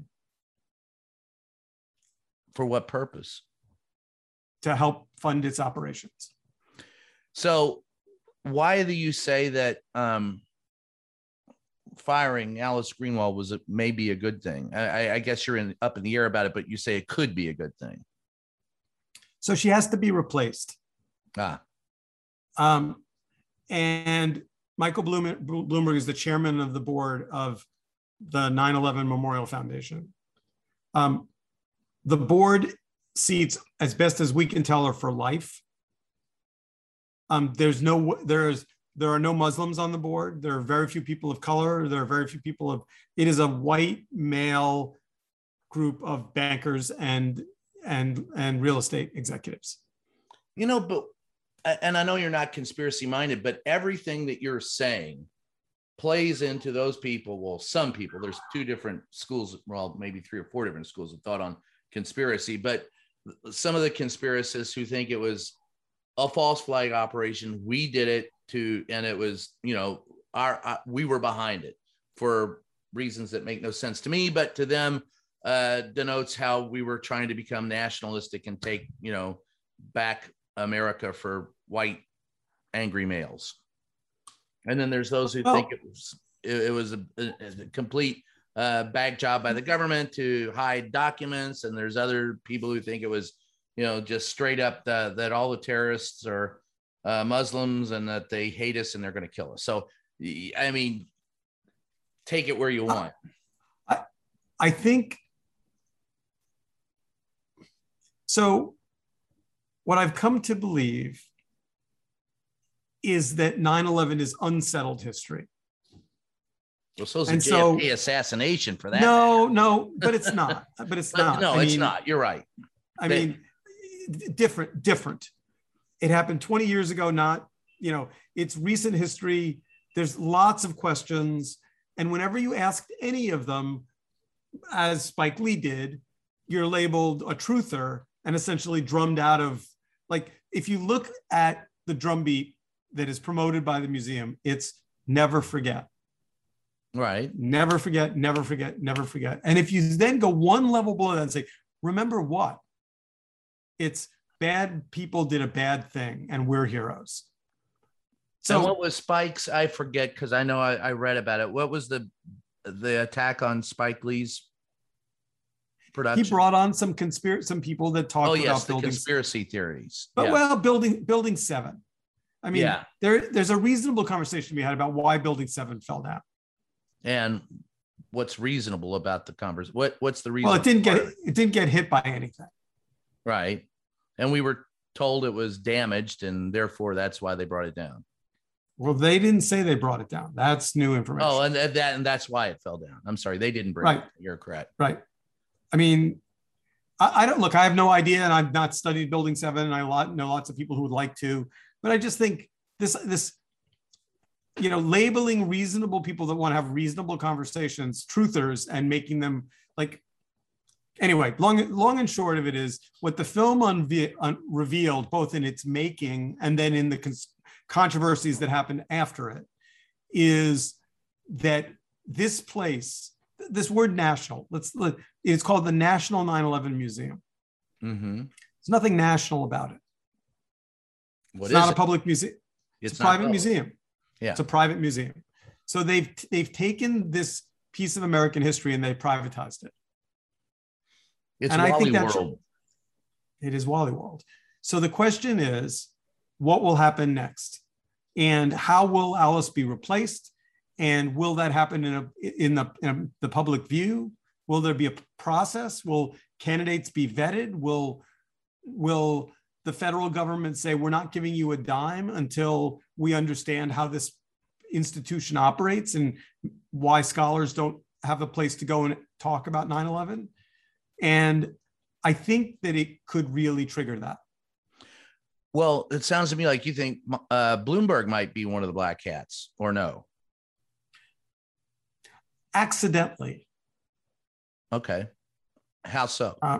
For what purpose? To help fund its operations. So why do you say that um, firing Alice Greenwald was a, maybe a good thing? I, I guess you're in, up in the air about it, but you say it could be a good thing. So she has to be replaced. Ah. Um, and Michael Bloom, Bloomberg is the chairman of the board of the nine eleven Memorial Foundation. Um, the board seats, as best as we can tell, are for life. Um, there's no, there's, there are no Muslims on the board. There are very few people of color. There are very few people of, it is a white male group of bankers and, and, and real estate executives. You know, but, and I know you're not conspiracy minded, but everything that you're saying plays into those people. Well, some people, there's two different schools, well, maybe three or four different schools of thought on conspiracy, but some of the conspiracists who think it was a false flag operation, we did it to, and it was, you know, our, uh, we were behind it for reasons that make no sense to me, but to them uh, denotes how we were trying to become nationalistic and take, you know, back America for white angry males. And then there's those who well, think it was, it, it was a, a, a complete uh, bag job by the government to hide documents. And there's other people who think it was, you know, just straight up the, that all the terrorists are uh, Muslims and that they hate us and they're going to kill us. So, I mean, take it where you want. I, I think, so what I've come to believe is that nine eleven is unsettled history. Well, so is and a J F K so, assassination for that. No, matter. no, but it's not. But it's but not. No, I it's mean, not. You're right. I they, mean, different, different. It happened twenty years ago, not, you know, it's recent history. There's lots of questions. And whenever you ask any of them, as Spike Lee did, you're labeled a truther and essentially drummed out of, like, if you look at the drumbeat that is promoted by the museum, it's never forget. Right. Never forget, never forget, never forget. And if you then go one level below that and say, remember what? It's bad people did a bad thing and we're heroes. So and what was Spike's? I forget, because I know I, I read about it. What was the the attack on Spike Lee's production? He brought on some conspiracy, some people that talked oh, yes, about the building conspiracy theories. But yeah. well, building building seven. I mean, yeah. there there's a reasonable conversation to be had about why building seven fell down. And what's reasonable about the conversation? What what's the reason? Well, it didn't get it didn't get hit by anything. Right. And we were told it was damaged, and therefore that's why they brought it down. Well, they didn't say they brought it down. That's new information. Oh, and that and that's why it fell down. I'm sorry, they didn't bring right. it. You're correct. Right. I mean, I, I don't look. I have no idea, and I've not studied Building Seven. And I lot, know lots of people who would like to, but I just think this this, you know, labeling reasonable people that want to have reasonable conversations truthers and making them like anyway, long, long and short of it is what the film unve- un- revealed, both in its making and then in the cons- controversies that happened after it, is that this place, this word national, let's let, it's called the National nine eleven Museum. Mm-hmm. There's nothing national about it. What it's is not it? a public museum. It's, it's a private public. museum. Yeah. It's a private museum. So they've they've taken this piece of American history and they privatized it. It's and Wally I think that's, World. It is Wally World. So the question is, what will happen next? And how will Alice be replaced? And will that happen in, a, in, the, in the public view? Will there be a process? Will candidates be vetted? Will, will the federal government say, we're not giving you a dime until we understand how this institution operates and why scholars don't have a place to go and talk about nine eleven? And I think that it could really trigger that. Well, it sounds to me like you think uh, Bloomberg might be one of the black hats, or no? Accidentally. Okay. How so? Uh,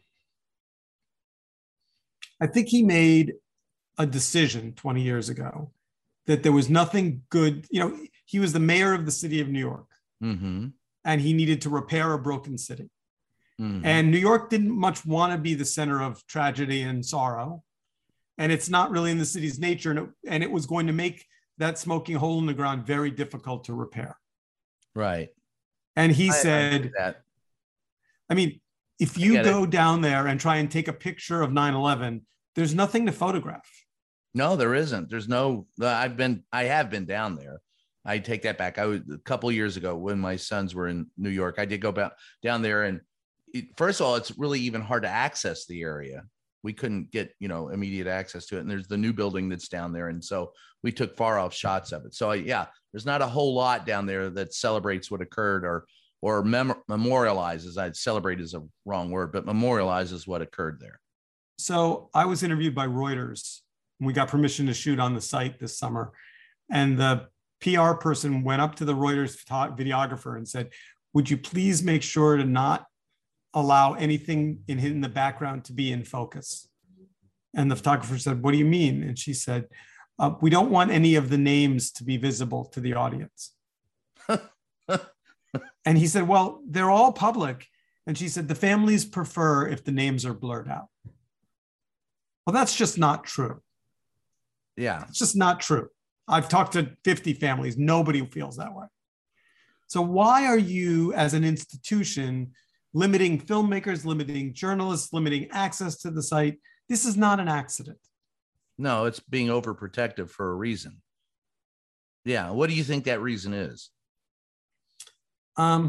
I think he made a decision twenty years ago that there was nothing good. You know, he was the mayor of the city of New York, mm-hmm. and he needed to repair a broken city. Mm-hmm. And New York didn't much want to be the center of tragedy and sorrow. And it's not really in the city's nature. And it, and it was going to make that smoking hole in the ground very difficult to repair. Right. And he I, said, I, that. I mean, if you go it. down there and try and take a picture of nine eleven, there's nothing to photograph. No, there isn't. There's no, I've been, I have been down there. I take that back. I was a couple of years ago when my sons were in New York, I did go back down there. And it, first of all, it's really even hard to access the area. We couldn't get, you know, immediate access to it. And there's the new building that's down there. And so we took far off shots of it. So yeah, there's not a whole lot down there that celebrates what occurred or, or mem- memorializes. I'd celebrate is a wrong word, but memorializes what occurred there. So I was interviewed by Reuters. We got permission to shoot on the site this summer. And the P R person went up to the Reuters videographer and said, would you please make sure to not allow anything in, in the background to be in focus? And the photographer said, what do you mean? And she said, uh, we don't want any of the names to be visible to the audience. And he said, well, they're all public. And she said, the families prefer if the names are blurred out. Well, that's just not true. Yeah. It's just not true. I've talked to fifty families. Nobody feels that way. So why are you, as an institution, limiting filmmakers, limiting journalists, limiting access to the site? This is not an accident. No, it's being overprotective for a reason. Yeah. What do you think that reason is? Um,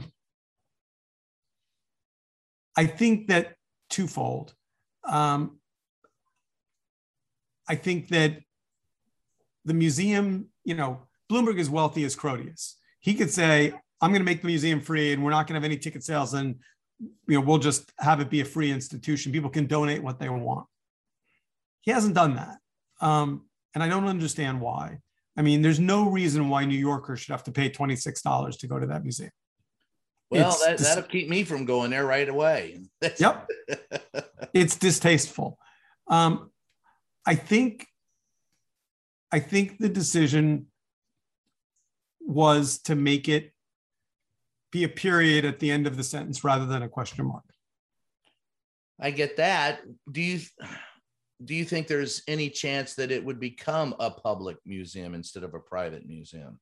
I think that twofold. Um, I think that the museum, you know, Bloomberg is wealthy as Crodius. He could say, I'm going to make the museum free and we're not going to have any ticket sales and, you know, we'll just have it be a free institution. People can donate what they want. He hasn't done that. Um, and I don't understand why. I mean, there's no reason why New Yorkers should have to pay twenty-six dollars to go to that museum. Well, that, dis- that'll keep me from going there right away. Yep. It's distasteful. Um, I think, I think the decision was to make it be a period at the end of the sentence rather than a question mark. I get that. Do you, do you think there's any chance that it would become a public museum instead of a private museum?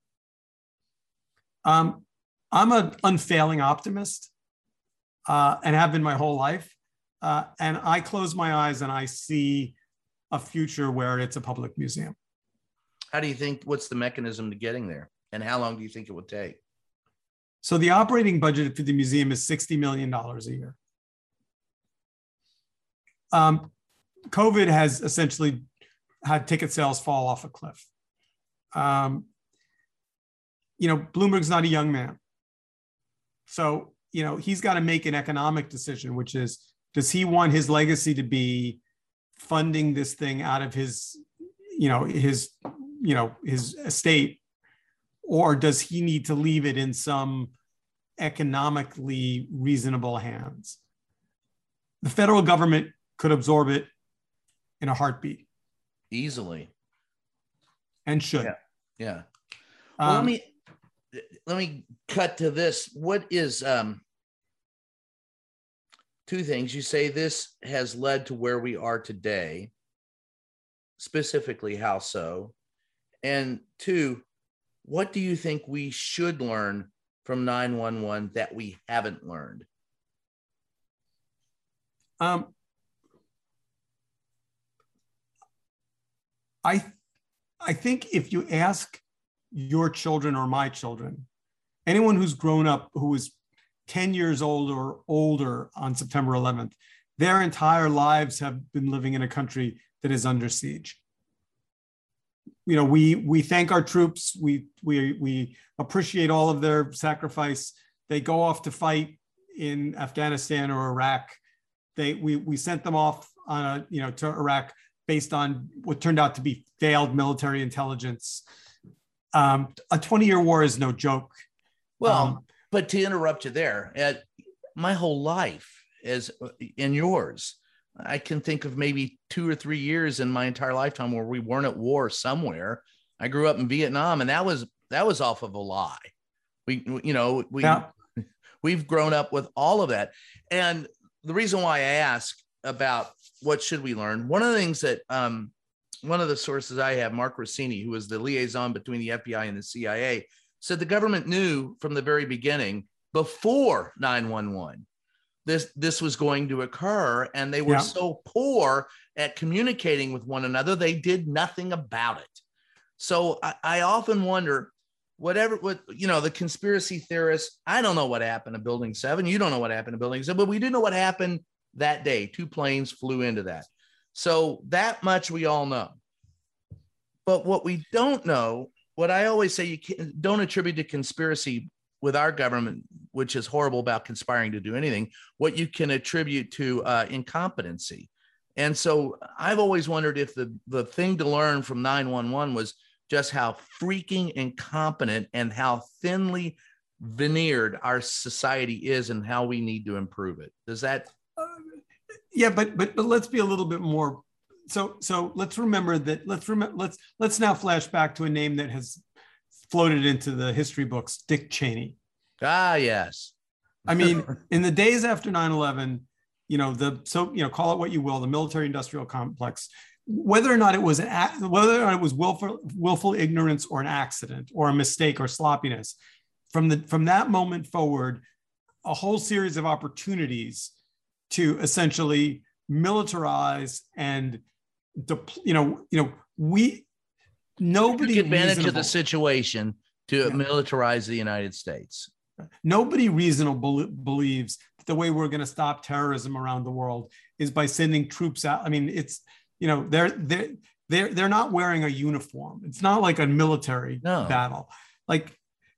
Um, I'm an unfailing optimist uh, and have been my whole life. Uh, and I close my eyes and I see a future where it's a public museum. How do you think, what's the mechanism to getting there? And how long do you think it would take? So the operating budget for the museum is sixty million dollars a year. Um, COVID has essentially had ticket sales fall off a cliff. Um, you know, Bloomberg's not a young man. So, you know, he's got to make an economic decision, which is, does he want his legacy to be funding this thing out of his, you know, his, you know, his estate, or does he need to leave it in some economically reasonable hands? the federal government could absorb it in a heartbeat. Easily. And should. Yeah. Yeah. Well, Um, let me let me cut to this. What is um two things? You say this has led to where we are today. Specifically, how so? And two, what do you think we should learn from nine one one that we haven't learned? Um, I, I think if you ask your children or my children, anyone who's grown up who was ten years old or older on September eleventh, their entire lives have been living in a country that is under siege. You know, we we thank our troops. We we we appreciate all of their sacrifice. They go off to fight in Afghanistan or Iraq. They we we sent them off on a you know to Iraq based on what turned out to be failed military intelligence. Um, a twenty-year war is no joke. Well, Um, but to interrupt you there, at my whole life is in yours. I can think of maybe two or three years in my entire lifetime where we weren't at war somewhere. I grew up in Vietnam, and that was that was off of a lie. We, you know, we Yeah. we've grown up with all of that. And the reason why I ask about what should we learn, one of the things that um, one of the sources I have, Mark Rossini, who was the liaison between the F B I and the C I A, said the government knew from the very beginning, before nine one one, this this was going to occur, and they were Yeah. so poor at communicating with one another, they did nothing about it. So I, I often wonder, whatever, what you know, the conspiracy theorists, I don't know what happened to Building seven. You don't know what happened to Building seven, but we do know what happened that day. Two planes flew into that. So that much we all know. But what we don't know, what I always say, you can't, don't attribute to conspiracy with our government, which is horrible about conspiring to do anything, what you can attribute to uh, incompetency. And so I've always wondered if the, the thing to learn from nine one one was just how freaking incompetent and how thinly veneered our society is and how we need to improve it. Does that? Yeah, but but but let's be a little bit more. So so let's remember that. Let's remember. Let's let's now flash back to a name that has floated into the history books, Dick Cheney. Ah, yes. I mean, in the days after nine eleven, you know, the so you know, call it what you will, the military-industrial complex, whether or not it was an act, whether or not it was willful willful ignorance or an accident or a mistake or sloppiness, from the from that moment forward, a whole series of opportunities to essentially militarize and, you know, you know, we nobody took advantage of the reasonable- situation to Yeah. militarize the United States. Nobody reasonable believes that the way we're going to stop terrorism around the world is by sending troops out. I mean, it's, you know, they're they're they're they're not wearing a uniform. It's not like a military No. battle. Like,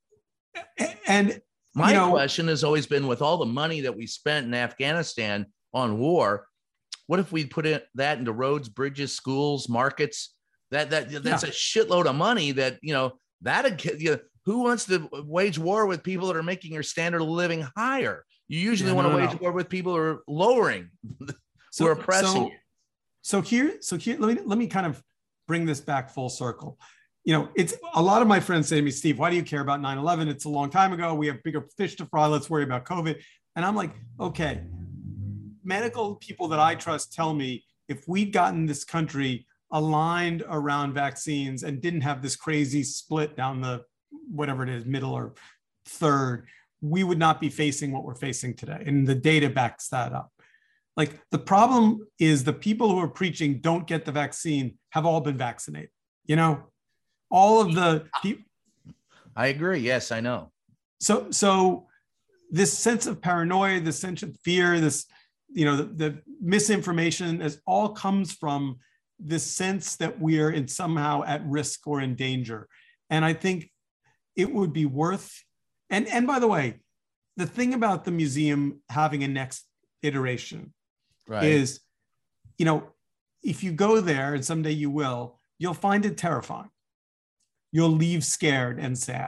and My you know, question has always been, with all the money that we spent in Afghanistan on war, what if we put it, that into roads, bridges, schools, markets? That that that's Yeah. a shitload of money. That you know that you know, who wants to wage war with people that are making your standard of living higher? You usually Yeah, want to no, no, wage no. war with people who are lowering, who so, are oppressing so, you. so here, so here, let me let me kind of bring this back full circle. You know, it's a lot of my friends say to me, Steve, why do you care about nine eleven? It's a long time ago. We have bigger fish to fry. Let's worry about COVID. And I'm like, okay, medical people that I trust tell me if we'd gotten this country aligned around vaccines and didn't have this crazy split down the, whatever it is, middle or third, we would not be facing what we're facing today. And the data backs that up. Like, the problem is the people who are preaching don't get the vaccine have all been vaccinated. You know, all of the people. I agree. Yes, I know. So, so this sense of paranoia, this sense of fear, this, you know, the, the misinformation is all comes from this sense that we are in somehow at risk or in danger. And I think it would be worth, and, and by the way, the thing about the museum having a next iteration Right. is, you know, if you go there, and someday you will, you'll find it terrifying. You'll leave scared and sad.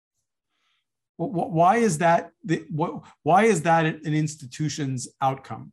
Wh- wh- Why is that? The, what, why is that an institution's outcome?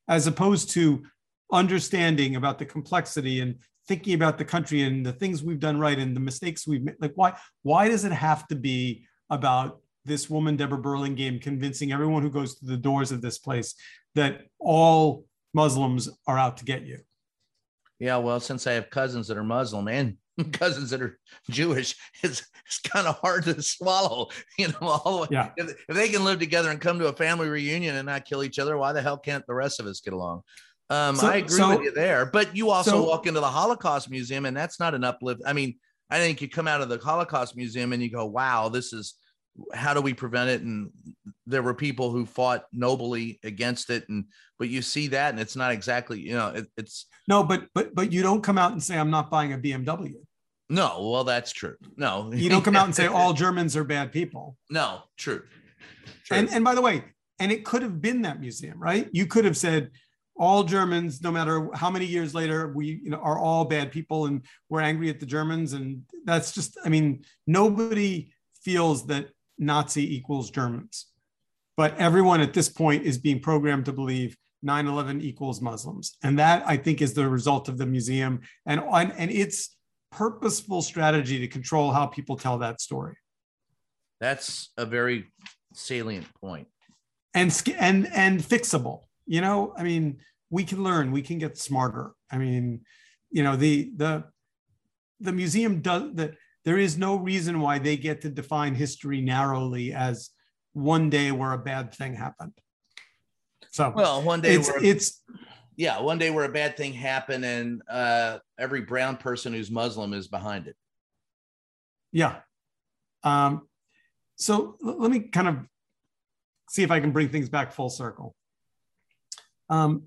as opposed to understanding about the complexity and thinking about the country and the things we've done right and the mistakes we've made. Like, why, why does it have to be about this woman, Deborah Burlingame, convincing everyone who goes through the doors of this place that all Muslims are out to get you? Yeah, well, since I have cousins that are Muslim and cousins that are Jewish, it's, it's kind of hard to swallow, you know, all the way. Yeah. If, if they can live together and come to a family reunion and not kill each other, why the hell can't the rest of us get along? Um, So- I agree so- with you there, but you also so- walk into the Holocaust Museum and that's not an uplift. I mean, I think you come out of the Holocaust Museum and you go, wow, this is, how do we prevent it? And there were people who fought nobly against it. And, but you see that and it's not exactly, you know, it, it's, No, but but but you don't come out and say, I'm not buying a B M W. no, well, that's true. No, You don't come out and say all Germans are bad people. no, true. True. And and by the way, and it could have been that museum, right? You could have said all Germans, no matter how many years later, we you know are all bad people and we're angry at the Germans. And that's just, I mean, nobody feels that Nazi equals Germans. But everyone at this point is being programmed to believe nine eleven equals Muslims. And that, I think, is the result of the museum and, and, and its purposeful strategy to control how people tell that story. That's a very salient point. And, sk- and, and fixable. You know, I mean, we can learn, we can get smarter. I mean, you know, the, the, the museum does that. There is no reason why they get to define history narrowly as one day where a bad thing happened. So Well, one day it's, where, it's yeah, one day where a bad thing happened and uh, every brown person who's Muslim is behind it. yeah. Um, so l- let me kind of see if I can bring things back full circle. Um,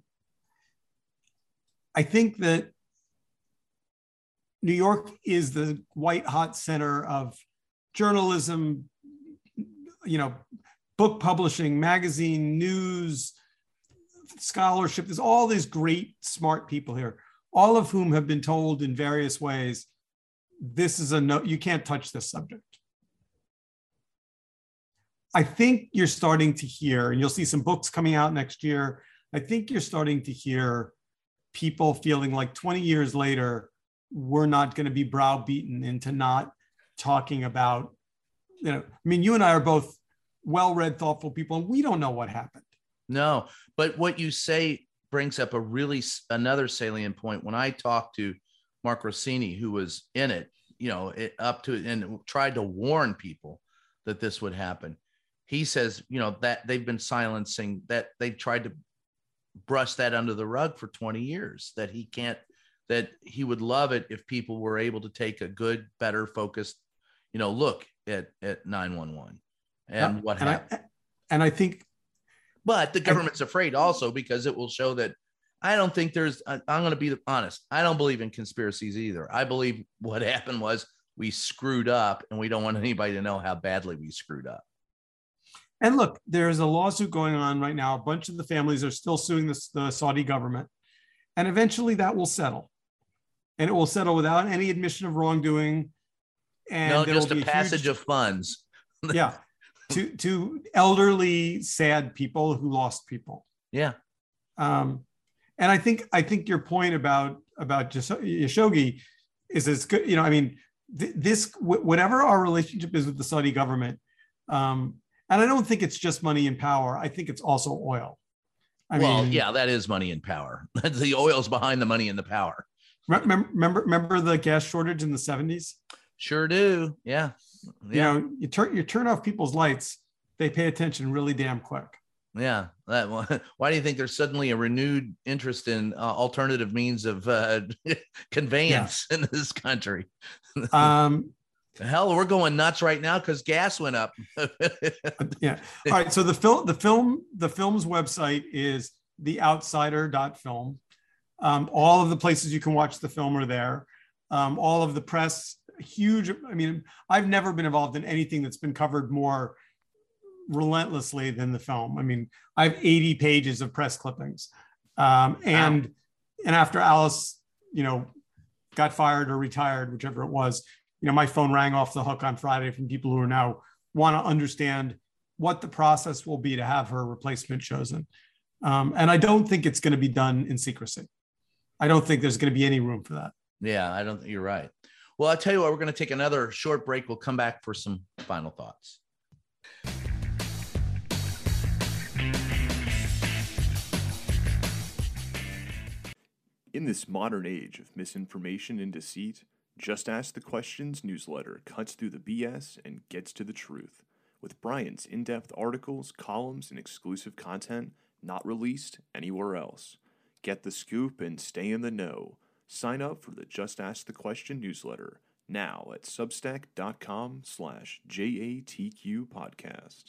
I think that New York is the white hot center of journalism, you know, book publishing, magazine, news, scholarship. There's all these great, smart people here, all of whom have been told in various ways, this is a no, you can't touch this subject. I think you're starting to hear, and you'll see some books coming out next year. I think you're starting to hear people feeling like twenty years later, we're not going to be browbeaten into not talking about, you know, I mean, you and I are both well-read, thoughtful people, and we don't know what happened. No, but what you say brings up a really s- another salient point. When I talked to Mark Rossini, who was in it, you know, it, up to and tried to warn people that this would happen, he says, you know, that they've been silencing that. They tried to brush that under the rug for twenty years, that he can't, that he would love it if people were able to take a good, better focused, you know, look at, at nine one one and Uh, what and happened. I, and I think, But the government's afraid also because it will show that I don't think there's, I- I'm going to be honest. I don't believe in conspiracies either. I believe what happened was we screwed up and we don't want anybody to know how badly we screwed up. and look, there's a lawsuit going on right now. A bunch of the families are still suing the, the Saudi government, and eventually that will settle. And it will settle without any admission of wrongdoing. And No, there just will a be passage huge, of funds. yeah, to to elderly, sad people who lost people. Yeah. Um, and I think I think your point about about Jas- Khashoggi is as good. You know, I mean, th- this wh- whatever our relationship is with the Saudi government, um, and I don't think it's just money and power. I think it's also oil. I well, mean, yeah, that is money and power. The oil's behind the money and the power. Remember, remember, remember the gas shortage in the seventies? Sure do. Yeah. You know, you turn you turn off people's lights, they pay attention really damn quick. Yeah. That, why do you think there's suddenly a renewed interest in uh, alternative means of uh, conveyance yeah. in this country? Um, Hell, we're going nuts right now because gas went up. Yeah. All right. So the film, the film, the film's website is the outsider dot film. Um, all of the places you can watch the film are there. Um, all of the press, huge. I mean, I've never been involved in anything that's been covered more relentlessly than the film. I mean, I have eighty pages of press clippings. Um, and, wow. and after Alice, you know, got fired or retired, whichever it was, you know, my phone rang off the hook on Friday from people who are now want to understand what the process will be to have her replacement chosen. Um, and I don't think it's going to be done in secrecy. I don't think there's going to be any room for that. Yeah, I don't think you're right. Well, I'll tell you what, we're going to take another short break. We'll come back for some final thoughts. In this modern age of misinformation and deceit, Just Ask the Questions newsletter cuts through the B S and gets to the truth. With Brian's in-depth articles, columns, and exclusive content not released anywhere else. Get the scoop and stay in the know. Sign up for the Just Ask the Question newsletter now at substack.com slash JATQ podcast.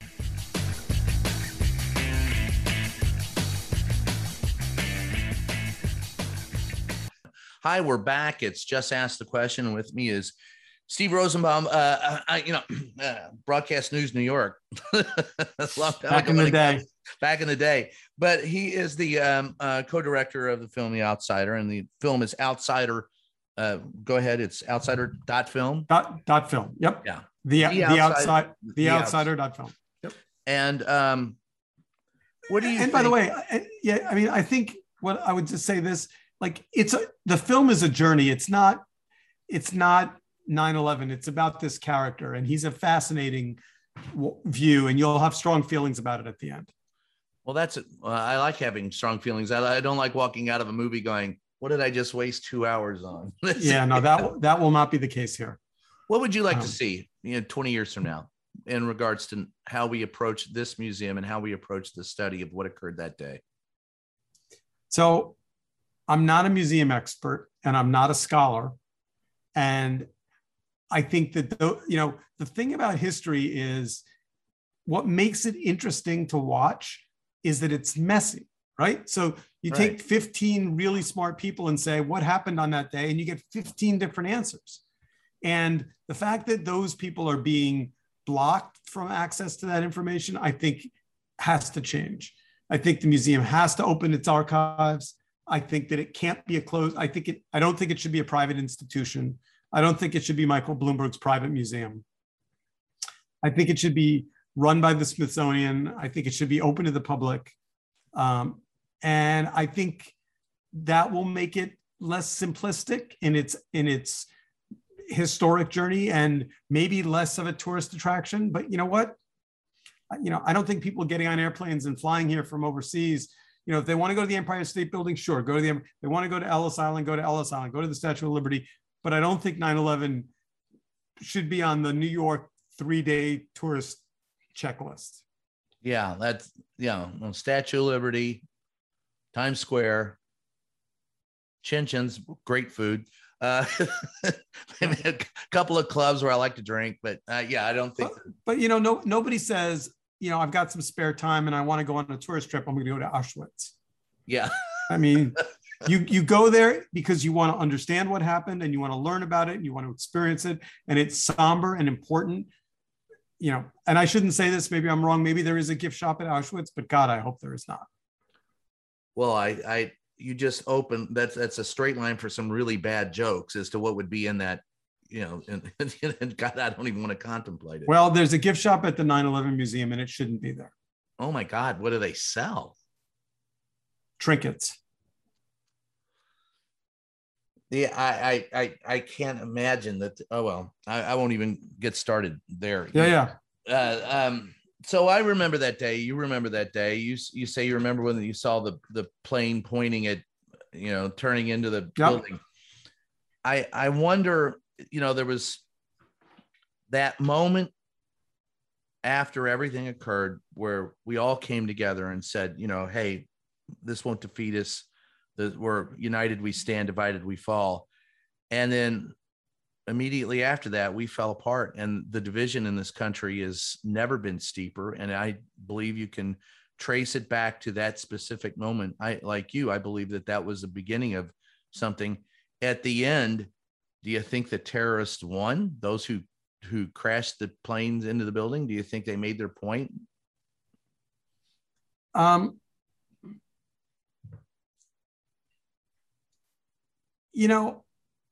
Hi, we're back. It's Just Ask the Question. And with me is Steve Rosenbaum, uh, I, you know, uh, Broadcast News New York. Back in the day. Back in the day. But he is the um, uh, co-director of the film The Outsider, and the film is Outsider. Uh, go ahead. It's outsider dot film. Dot, dot film. Yep. Yeah. The, the, the outside, the, the outsider dot film. Yep. And um, what do you And think? by the way, I, yeah, I mean, I think what I would just say this, like it's a, the film is a journey. It's not, it's not nine eleven. It's about this character, and he's a fascinating w- view, and you'll have strong feelings about it at the end. Well, that's it. Uh, I like having strong feelings. I, I don't like walking out of a movie going, what did I just waste two hours on? Yeah, no, that, that will not be the case here. What would you like um, to see, you know, twenty years from now in regards to how we approach this museum and how we approach the study of what occurred that day? So I'm not a museum expert, and I'm not a scholar. And I think that, the, you know, the thing about history is what makes it interesting to watch is that it's messy, right? So you Right. take fifteen really smart people and say, what happened on that day? And you get fifteen different answers. And the fact that those people are being blocked from access to that information, I think has to change. I think the museum has to open its archives. I think that it can't be a closed, I think it, I don't think it should be a private institution. I don't think it should be Michael Bloomberg's private museum. I think it should be run by the Smithsonian. I think it should be open to the public. Um, and I think that will make it less simplistic in its, in its historic journey, and maybe less of a tourist attraction. But you know what? You know, I don't think people getting on airplanes and flying here from overseas, you know, if they want to go to the Empire State Building, sure, go to the, they want to go to Ellis Island, go to Ellis Island, go to the Statue of Liberty. But I don't think nine eleven should be on the New York three-day tourist checklist. Yeah, that's, yeah, well, Statue of Liberty, Times Square, Chin Chin's, great food. Uh, maybe a couple of clubs where I like to drink, but uh, yeah, I don't think. But, but you know, no, nobody says, you know, I've got some spare time and I want to go on a tourist trip. I'm going to go to Auschwitz. Yeah. I mean, you you go there because you want to understand what happened and you want to learn about it and you want to experience it, and it's somber and important. You know, and I shouldn't say this, maybe I'm wrong. Maybe there is a gift shop at Auschwitz, but God, I hope there is not. Well, I, I, you just open, that's, that's a straight line for some really bad jokes as to what would be in that, you know, and, and God, I don't even want to contemplate it. Well, there's a gift shop at the nine eleven museum and it shouldn't be there. Oh my God, what do they sell? Trinkets. Yeah, I, I, I, I can't imagine that. Oh, well, I, I won't even get started there. Yeah, yeah. Uh, um, so I remember that day. You remember that day. You, you say you remember when you saw the, the plane pointing at, you know, turning into the Yep. building. I, I wonder, you know, there was that moment after everything occurred where we all came together and said, you know, hey, this won't defeat us. The, we're united, we stand, divided, we fall. And then immediately after that, we fell apart, and the division in this country has never been steeper. And I believe you can trace it back to that specific moment. I, like you, I believe that that was the beginning of something. At the end, do you think the terrorists won? Those who, who crashed the planes into the building? Do you think they made their point? Um, you know,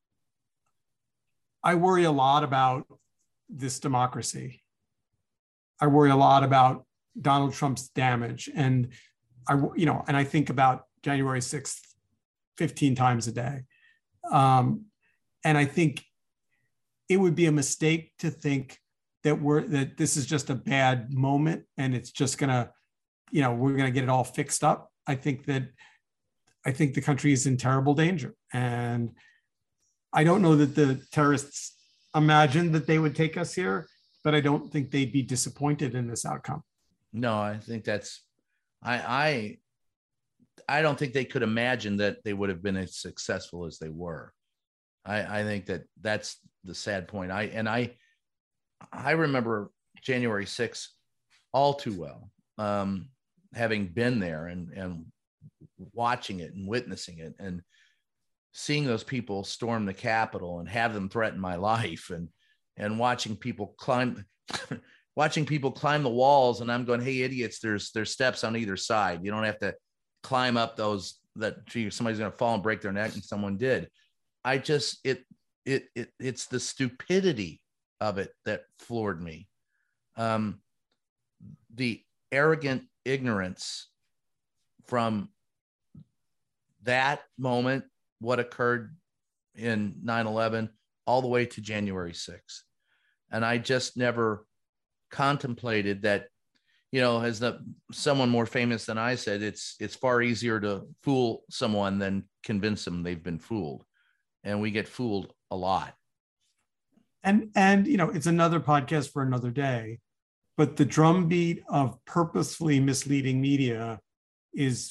I worry a lot about this democracy. I worry a lot about Donald Trump's damage. And I, you know, and I think about January sixth fifteen times a day. Um, and I think it would be a mistake to think that we're, that this is just a bad moment and it's just gonna, you know, we're gonna get it all fixed up. I think that, I think the country is in terrible danger. And I don't know that the terrorists imagined that they would take us here, but I don't think they'd be disappointed in this outcome. No, I think that's, I, I, I don't think they could imagine that they would have been as successful as they were. I, I think that that's the sad point. I, and I, I remember January sixth all too well, um, having been there and, and watching it and witnessing it and seeing those people storm the Capitol and have them threaten my life, and, and watching people climb, watching people climb the walls. And I'm going, hey, idiots, there's, there's steps on either side. You don't have to climb up those that gee, somebody's going to fall and break their neck. And someone did. I just, it, it, it, it's the stupidity of it that floored me. Um, the arrogant ignorance from that moment, what occurred in nine eleven, all the way to January sixth. And I just never contemplated that, you know, as the someone more famous than I said, it's it's far easier to fool someone than convince them they've been fooled. And we get fooled a lot. And, and you know, it's another podcast for another day, but the drumbeat of purposefully misleading media is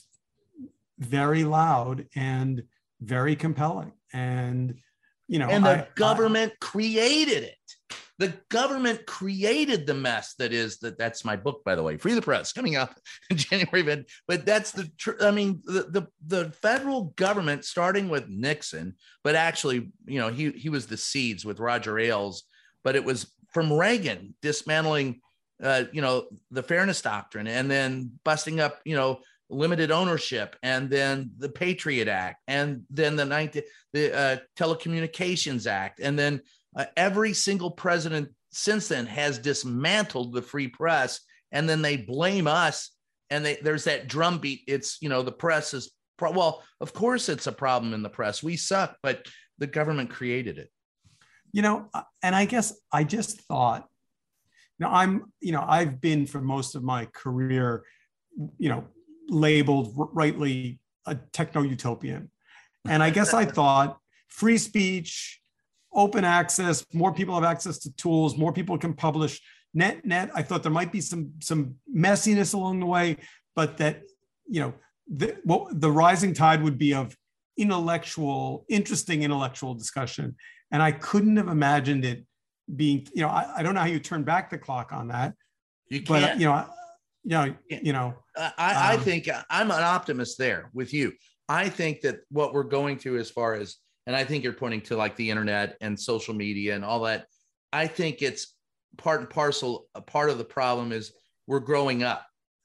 very loud and very compelling. And, you know, and the I, government I, created it. The government created the mess that is that. That's my book, by the way, Free the Press, coming out in January. But, but that's the, tr- I mean, the, the, the federal government, starting with Nixon, but actually, you know, he, he was the seeds with Roger Ailes, but it was from Reagan dismantling, uh, you know, the Fairness Doctrine, and then busting up, you know, limited ownership, and then the Patriot Act, and then the ninth, the uh, Telecommunications Act, and then uh, every single president since then has dismantled the free press. And then they blame us, and they, there's that drumbeat. It's, you know, the press is pro- well, of course it's a problem in the press. We suck, but the government created it. You know, and I guess I just thought, you know, I'm, you know, I've been for most of my career, you know, labeled rightly a techno-utopian. And I guess I thought free speech, open access, more people have access to tools, more people can publish. Net, net, I thought there might be some, some messiness along the way, but that, you know, the, well, the rising tide would be of intellectual, interesting intellectual discussion. And I couldn't have imagined it being, you know, I, I don't know how you turn back the clock on that. You can't. But, you know, you know, you know, I, I um, think I'm an optimist there with you. I think that what we're going through as far as, and I think you're pointing to like the internet and social media and all that. I think it's part and parcel. A part of the problem is we're growing up,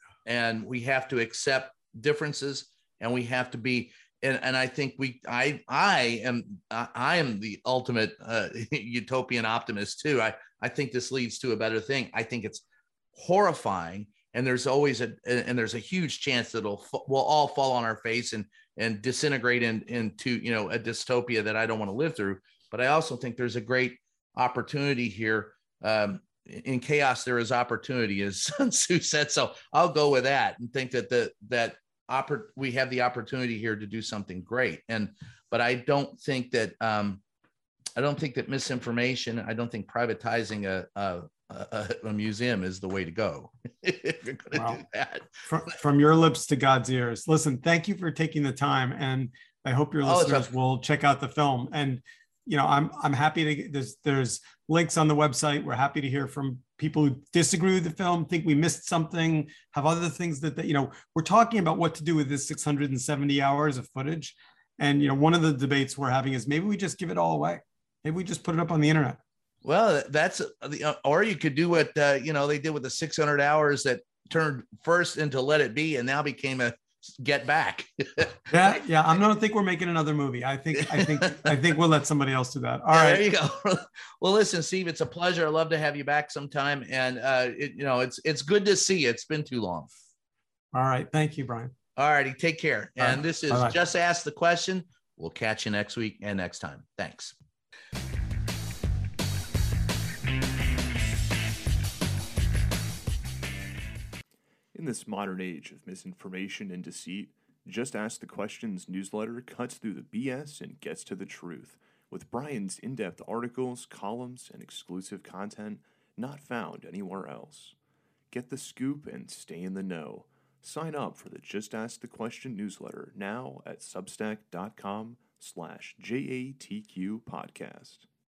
and we have to accept differences, and we have to be, and, and I think we, I, I am, I am the ultimate uh, utopian optimist too. I, I think this leads to a better thing. I think it's horrifying. And there's always a, and there's a huge chance that it'll, we'll all fall on our face and, and disintegrate in, into, you know, a dystopia that I don't want to live through. But I also think there's a great opportunity here. Um, in chaos, there is opportunity, as Sun Tzu said. So I'll go with that and think that the, that oppor- we have the opportunity here to do something great. And, but I don't think that, um, I don't think that misinformation, I don't think privatizing a, a A, a museum is the way to go. If you're going to well, do that. From, from your lips to God's ears. Listen, thank you for taking the time, and I hope your oh, listeners a- will check out the film. And you know, I'm I'm happy to. There's there's links on the website. We're happy to hear from people who disagree with the film, think we missed something, have other things that, that you know. We're talking about what to do with this six hundred seventy hours of footage, and you know, one of the debates we're having is maybe we just give it all away. Maybe we just put it up on the internet. Well, that's, or you could do what, uh, you know, they did with the six hundred hours that turned first into Let It Be and now became a Get Back. yeah. Yeah. I don't think we're making another movie. I think, I think, I think we'll let somebody else do that. All yeah, right. There you go. Well, listen, Steve, it's a pleasure. I'd love to have you back sometime. And, uh, it, you know, it's, it's good to see you. It's been too long. All right. Thank you, Brian. All righty. Take care. And right. this is Bye-bye. Just Ask the Question. We'll catch you next week and next time. Thanks. In this modern age of misinformation and deceit, Just Ask the Questions newsletter cuts through the B S and gets to the truth, with Brian's in-depth articles, columns, and exclusive content not found anywhere else. Get the scoop and stay in the know. Sign up for the Just Ask the Question newsletter now at substack.com slash JATQ podcast.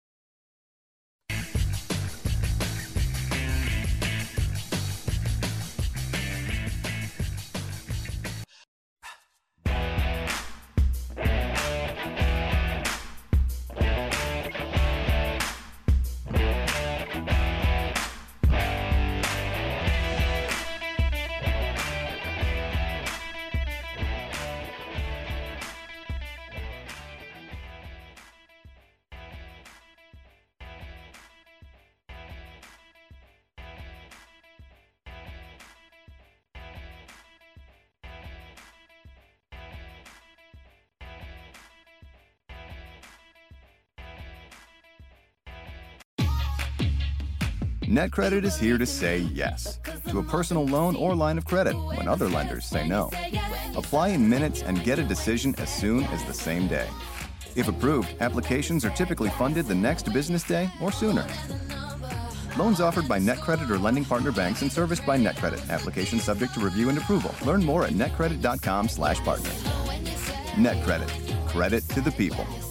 NetCredit is here to say yes to a personal loan or line of credit when other lenders say no. Apply in minutes and get a decision as soon as the same day. If approved, applications are typically funded the next business day or sooner. Loans offered by NetCredit or lending partner banks and serviced by NetCredit. Application subject to review and approval. Learn more at netcredit.com slash partner. NetCredit. Credit to the people.